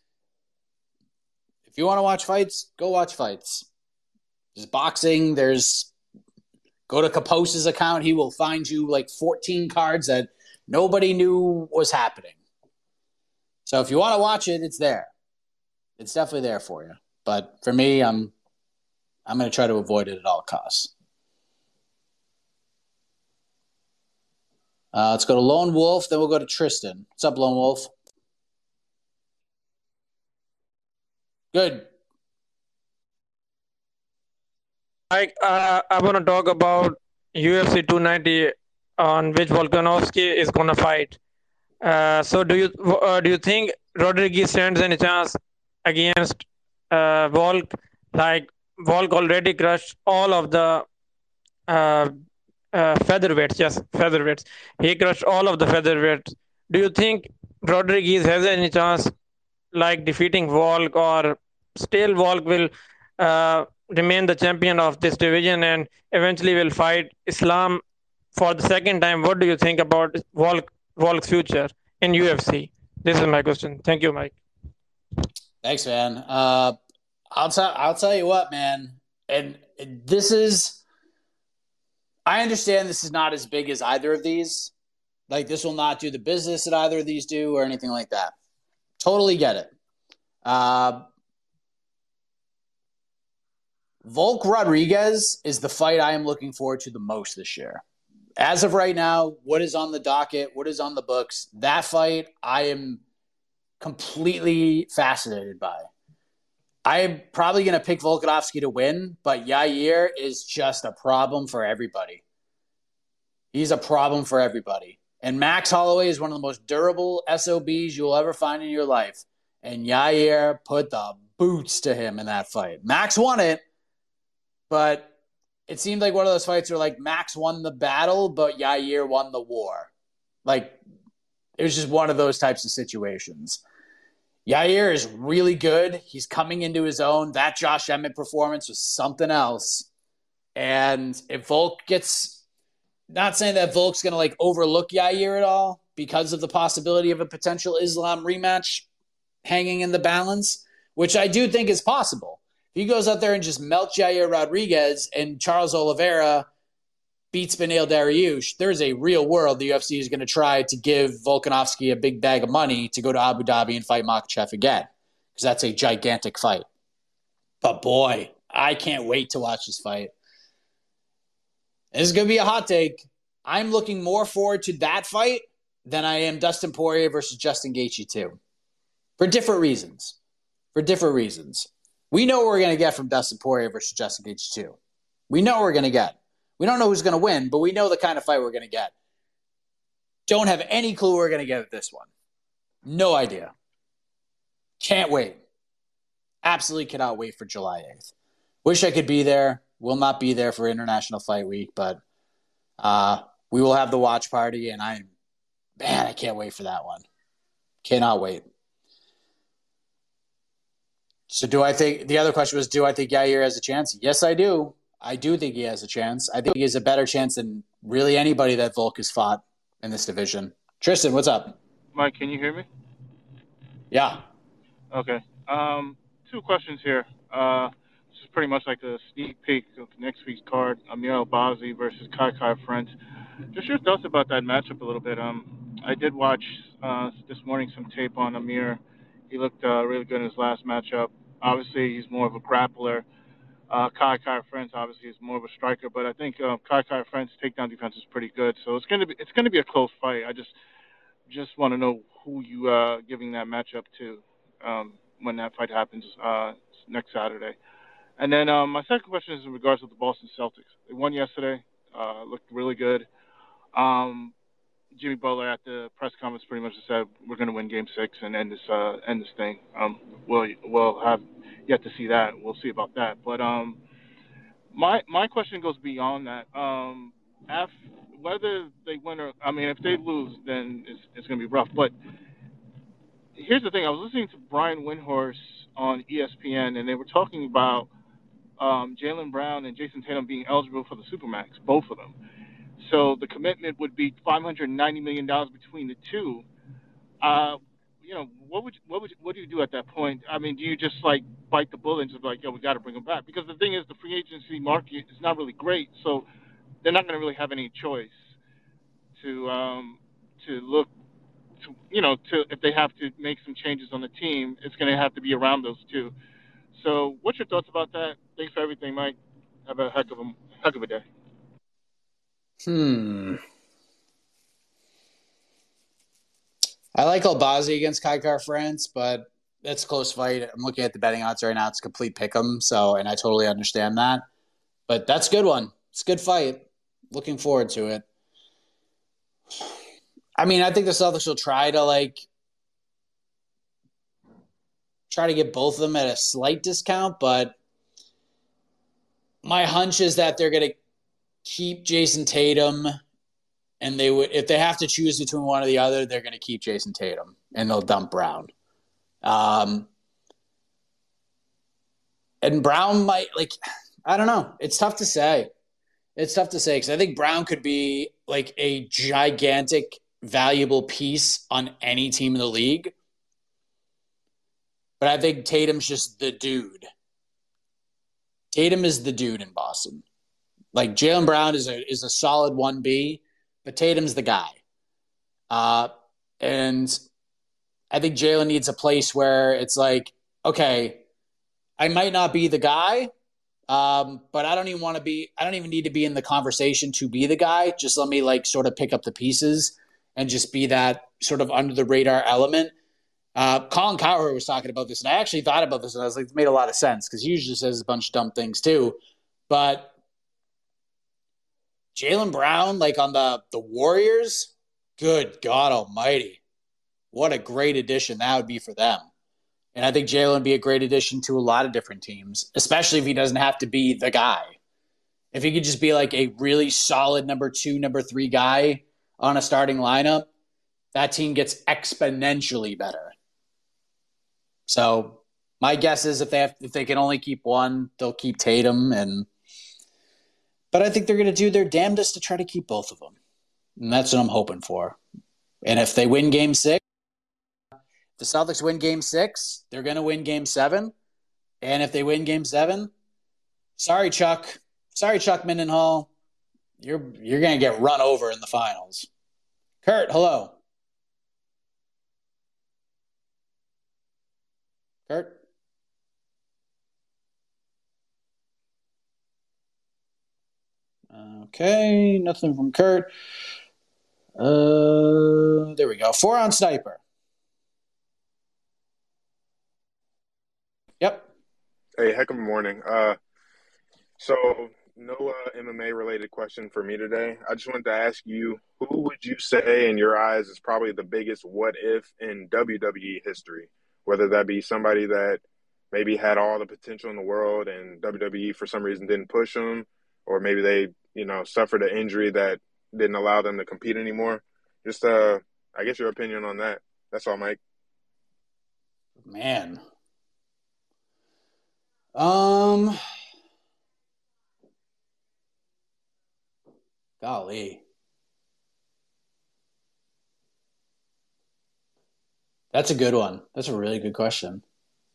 If you want to watch fights, go watch fights. There's boxing. There's go to Kaposa's account. He will find you like fourteen cards that nobody knew was happening. So if you want to watch it, it's there. It's definitely there for you. But for me, I'm I'm going to try to avoid it at all costs. Uh, let's go to Lone Wolf, then we'll go to Tristan. What's up, Lone Wolf? Good. Mike, uh, I want to talk about U F C two ninety on which Volkanovski is going to fight. Uh, so do you uh, do you think Rodriguez stands any chance against uh, Volk? Like Volk already crushed all of the uh, uh, featherweights. Yes, featherweights. He crushed all of the featherweights. Do you think Rodriguez has any chance, like defeating Volk, or still Volk will uh, remain the champion of this division and eventually will fight Islam for the second time? What do you think about Volk, Volk's future in U F C? This is my question. Thank you, Mike. Thanks, man. Uh, I'll tell I'll tell you what, man. And this is, I understand this is not as big as either of these. Like, this will not do the business that either of these do or anything like that. Totally get it. Uh, Volk Rodriguez is the fight I am looking forward to the most this year. As of right now, what is on the docket, what is on the books, that fight I am completely fascinated by. I am probably going to pick Volkanovski to win, but Yair is just a problem for everybody. He's a problem for everybody. And Max Holloway is one of the most durable S O Bs you will ever find in your life. And Yair put the boots to him in that fight. Max won it, but it seemed like one of those fights where like Max won the battle, but Yair won the war. Like, it was just one of those types of situations. Yair is really good. He's coming into his own. That Josh Emmett performance was something else. And if Volk gets, not saying that Volk's going to like overlook Yair at all because of the possibility of a potential Islam rematch hanging in the balance, which I do think is possible. If he goes out there and just melts Yair Rodriguez and Charles Oliveira beats Beneil Dariush, there's a real world the U F C is going to try to give Volkanovski a big bag of money to go to Abu Dhabi and fight Makhachev again, because that's a gigantic fight. But boy, I can't wait to watch this fight. This is going to be a hot take. I'm looking more forward to that fight than I am Dustin Poirier versus Justin Gaethje too, for different reasons. For different reasons. We know what we're going to get from Dustin Poirier versus Justin Gaethje too. We know what we're going to get. We don't know who's going to win, but we know the kind of fight we're going to get. Don't have any clue we're going to get with this one. No idea. Can't wait. Absolutely cannot wait for July eighth. Wish I could be there. Will not be there for International Fight Week, but uh, we will have the watch party, and I'm, man, I can't wait for that one. Cannot wait. So do I think, the other question was, do I think Yair has a chance? Yes, I do. I do think he has a chance. I think he has a better chance than really anybody that Volk has fought in this division. Tristan, what's up? Mike, can you hear me? Yeah. Okay. Um, two questions here. Uh, this is pretty much like a sneak peek of next week's card. Amir Albazi versus Kai Kai France. Just your thoughts about that matchup a little bit. Um, I did watch uh, this morning some tape on Amir. He looked uh, really good in his last matchup. Obviously, he's more of a grappler. Uh, Kai Kai France obviously is more of a striker, but I think uh, Kai Kai France's takedown defense is pretty good. So it's gonna be it's gonna be a close fight. I just just want to know who you uh giving that matchup to um, when that fight happens uh, next Saturday. And then um, my second question is in regards to the Boston Celtics. They won yesterday. Uh, looked really good. Um, Jimmy Butler at the press conference pretty much said we're going to win Game Six and end this uh, end this thing. Um, we'll we'll have yet to see that. We'll see about that. But um, my my question goes beyond that. Um, af, whether they win or I mean, if they lose, then it's it's going to be rough. But here's the thing: I was listening to Brian Windhorst on E S P N, and they were talking about um, Jaylen Brown and Jason Tatum being eligible for the Supermax, both of them. So the commitment would be five hundred ninety million dollars between the two. Uh, you know, what would what would what do you do at that point? I mean, do you just like bite the bullet and just be like, yo, we got to bring them back? Because the thing is, the free agency market is not really great, so they're not going to really have any choice to um, to look to you know to if they have to make some changes on the team, it's going to have to be around those two. So, what's your thoughts about that? Thanks for everything, Mike. Have a heck of a heck of a day. Hmm. I like Albazi against Kai Kai France, but that's a close fight. I'm looking at the betting odds right now. It's a complete pick'em, so and I totally understand that. But that's a good one. It's a good fight. Looking forward to it. I mean, I think the Celtics will try to like try to get both of them at a slight discount, but my hunch is that they're going to keep Jason Tatum, and they would if they have to choose between one or the other, they're going to keep Jason Tatum, and they'll dump Brown. Um, and Brown might like I don't know. It's tough to say. It's tough to say because I think Brown could be like a gigantic, valuable piece on any team in the league. But I think Tatum's just the dude. Tatum is the dude in Boston. Like Jaylen Brown is a is a solid one B, but Tatum's the guy. Uh, and I think Jaylen needs a place where it's like, okay, I might not be the guy, um, but I don't even want to be. I don't even need to be in the conversation to be the guy. Just let me like sort of pick up the pieces and just be that sort of under the radar element. Uh, Colin Cowherd was talking about this, and I actually thought about this, and I was like, it made a lot of sense because he usually says a bunch of dumb things too, but. Jaylen Brown, like on the, the Warriors, good God almighty. What a great addition that would be for them. And I think Jaylen would be a great addition to a lot of different teams, especially if he doesn't have to be the guy. If he could just be like a really solid number two, number three guy on a starting lineup, that team gets exponentially better. So my guess is if they have, if they can only keep one, they'll keep Tatum. And but I think they're going to do their damnedest to try to keep both of them. And that's what I'm hoping for. And if they win game six, if the Celtics win game six, they're going to win game seven. And if they win game seven, sorry, Chuck. Sorry, Chuck Mindenhall. You're, you're going to get run over in the finals. Kurt, hello. Kurt? Okay, nothing from Kurt. Uh, there we go. Four on Sniper. Yep. Hey, heck of a morning. Uh, so no uh, M M A related question for me today. I just wanted to ask you, who would you say in your eyes is probably the biggest what if in W W E history? Whether that be somebody that maybe had all the potential in the world and W W E for some reason didn't push them, or maybe they, you know, suffered an injury that didn't allow them to compete anymore. Just, uh, I guess your opinion on that. That's all, Mike. Man. Um, golly. That's a good one. That's a really good question.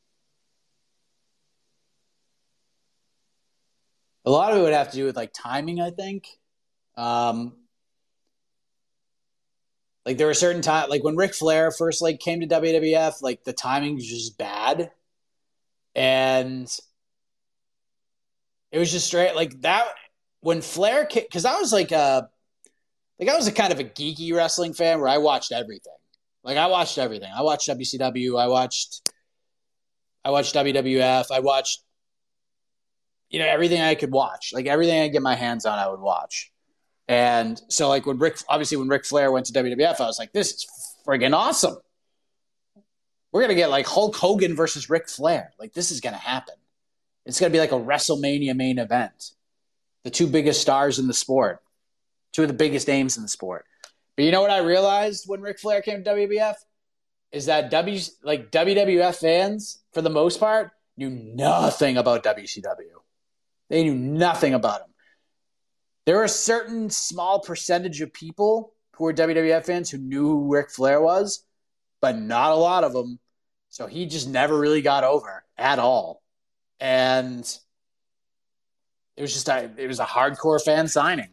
A lot of it would have to do with like timing, I think. Um, like there were certain times, like when Ric Flair first like came to W W F, like the timing was just bad, and it was just straight like that when Flair came, because I was like a like I was a kind of a geeky wrestling fan where I watched everything. Like I watched everything. I watched W C W. I watched I watched W W F. I watched. You know, everything I could watch, like everything I could get my hands on, I would watch. And so like when Rick, obviously when Ric Flair went to W W F, I was like, this is friggin' awesome. We're going to get like Hulk Hogan versus Ric Flair. Like this is going to happen. It's going to be like a WrestleMania main event. The two biggest stars in the sport, two of the biggest names in the sport. But you know what I realized when Ric Flair came to W W F? Is that W like W W F fans, for the most part, knew nothing about W C W. They knew nothing about him. There were a certain small percentage of people who were W W F fans who knew who Ric Flair was, but not a lot of them. So he just never really got over at all. And it was just a, it was a hardcore fan signing.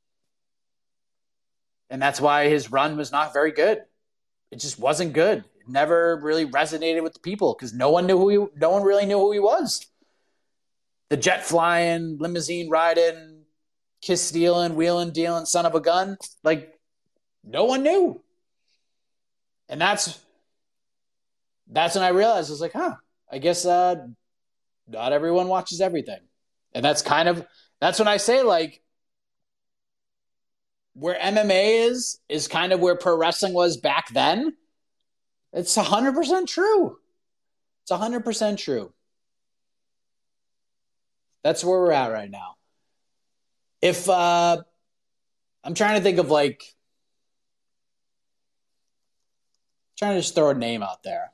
And that's why his run was not very good. It just wasn't good. It never really resonated with the people because no one knew who he, no one really knew who he was. The jet flying, limousine riding, kiss stealing, wheeling, dealing, son of a gun. Like, no one knew. And that's that's when I realized, I was like, huh, I guess uh, not everyone watches everything. And that's kind of, that's when I say, like, where M M A is, is kind of where pro wrestling was back then. It's one hundred percent true. It's one hundred percent true. That's where we're at right now. If uh, I'm trying to think of like, trying to just throw a name out there.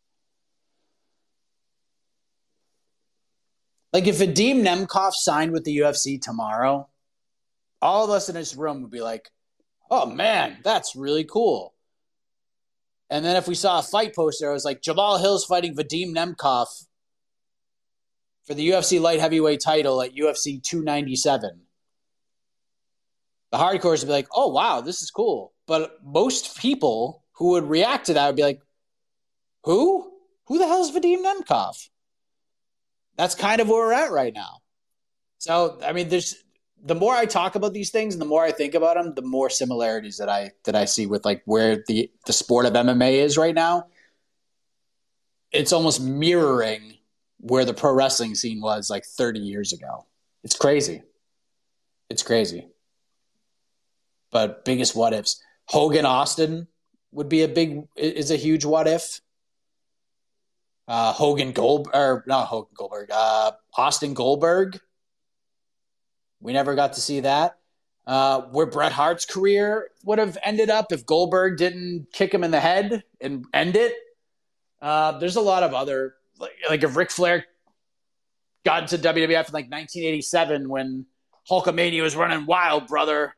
Like if Vadim Nemkov signed with the U F C tomorrow, all of us in this room would be like, oh man, that's really cool. And then if we saw a fight poster, it was like Jamal Hill's fighting Vadim Nemkov for the U F C light heavyweight title at U F C two ninety-seven. The hardcores would be like, oh, wow, this is cool. But most people who would react to that would be like, who? Who the hell is Vadim Nemkov? That's kind of where we're at right now. So, I mean, there's the more I talk about these things and the more I think about them, the more similarities that I that I see with like where the, the sport of M M A is right now. It's almost mirroring where the pro wrestling scene was like thirty years ago. It's crazy. It's crazy. But biggest what ifs. Hogan Austin would be a big, is a huge what if. Uh, Hogan Gold, or not Hogan Goldberg, uh, Austin Goldberg. We never got to see that. uh, where Bret Hart's career would have ended up if Goldberg didn't kick him in the head and end it. Uh, there's a lot of other, like, like if Ric Flair got into W W F in like nineteen eighty-seven when Hulkamania was running wild, brother.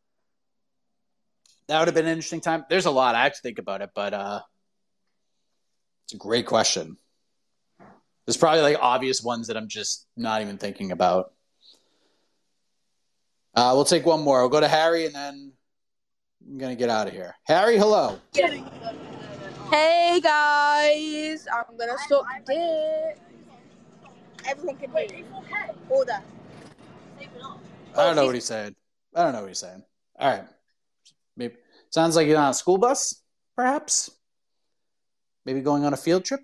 That would have been an interesting time. There's a lot I have to think about it, but uh, it's a great question. There's probably like obvious ones that I'm just not even thinking about. Uh, we'll take one more. We'll go to Harry, and then I'm going to get out of here. Harry, hello. Hey, guys. I'm going to suck dick. Everyone can hear you. Order. I don't know what he's saying. I don't know what he's saying. All right. Maybe sounds like you're on a school bus, perhaps. Maybe going on a field trip.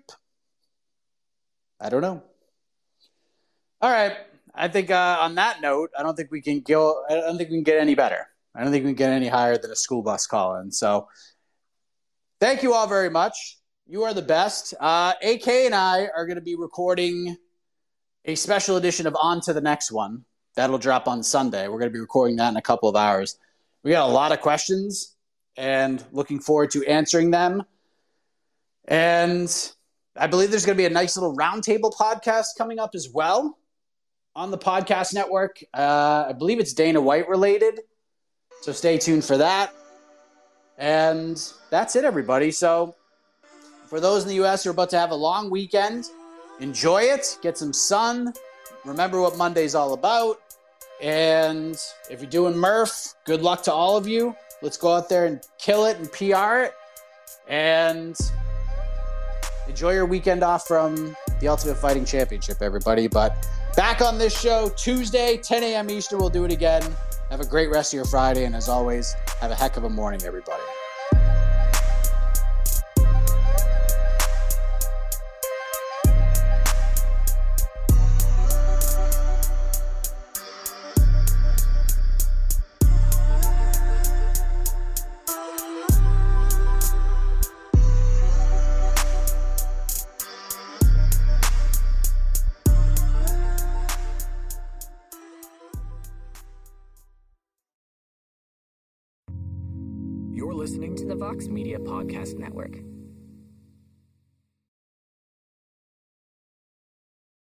I don't know. All right. I think uh, on that note, I don't think we can go. I don't think we can get any better. I don't think we can get any higher than a school bus call-in. So, thank you all very much. You are the best. Uh, A K and I are going to be recording a special edition of On to the Next One. That'll drop on Sunday. We're going to be recording that in a couple of hours. We got a lot of questions and looking forward to answering them. And I believe there's going to be a nice little roundtable podcast coming up as well on the podcast network. Uh, I believe it's Dana White related. So stay tuned for that. And that's it, everybody. So for those in the U S who are about to have a long weekend, enjoy it. Get some sun. Remember what Monday's all about. And if you're doing Murph, good luck to all of you. Let's go out there and kill it and P R it. And enjoy your weekend off from the Ultimate Fighting Championship, everybody. But back on this show Tuesday, ten a.m. Eastern. We'll do it again. Have a great rest of your Friday. And as always, have a heck of a morning, everybody. You're listening to the Vox Media Podcast Network.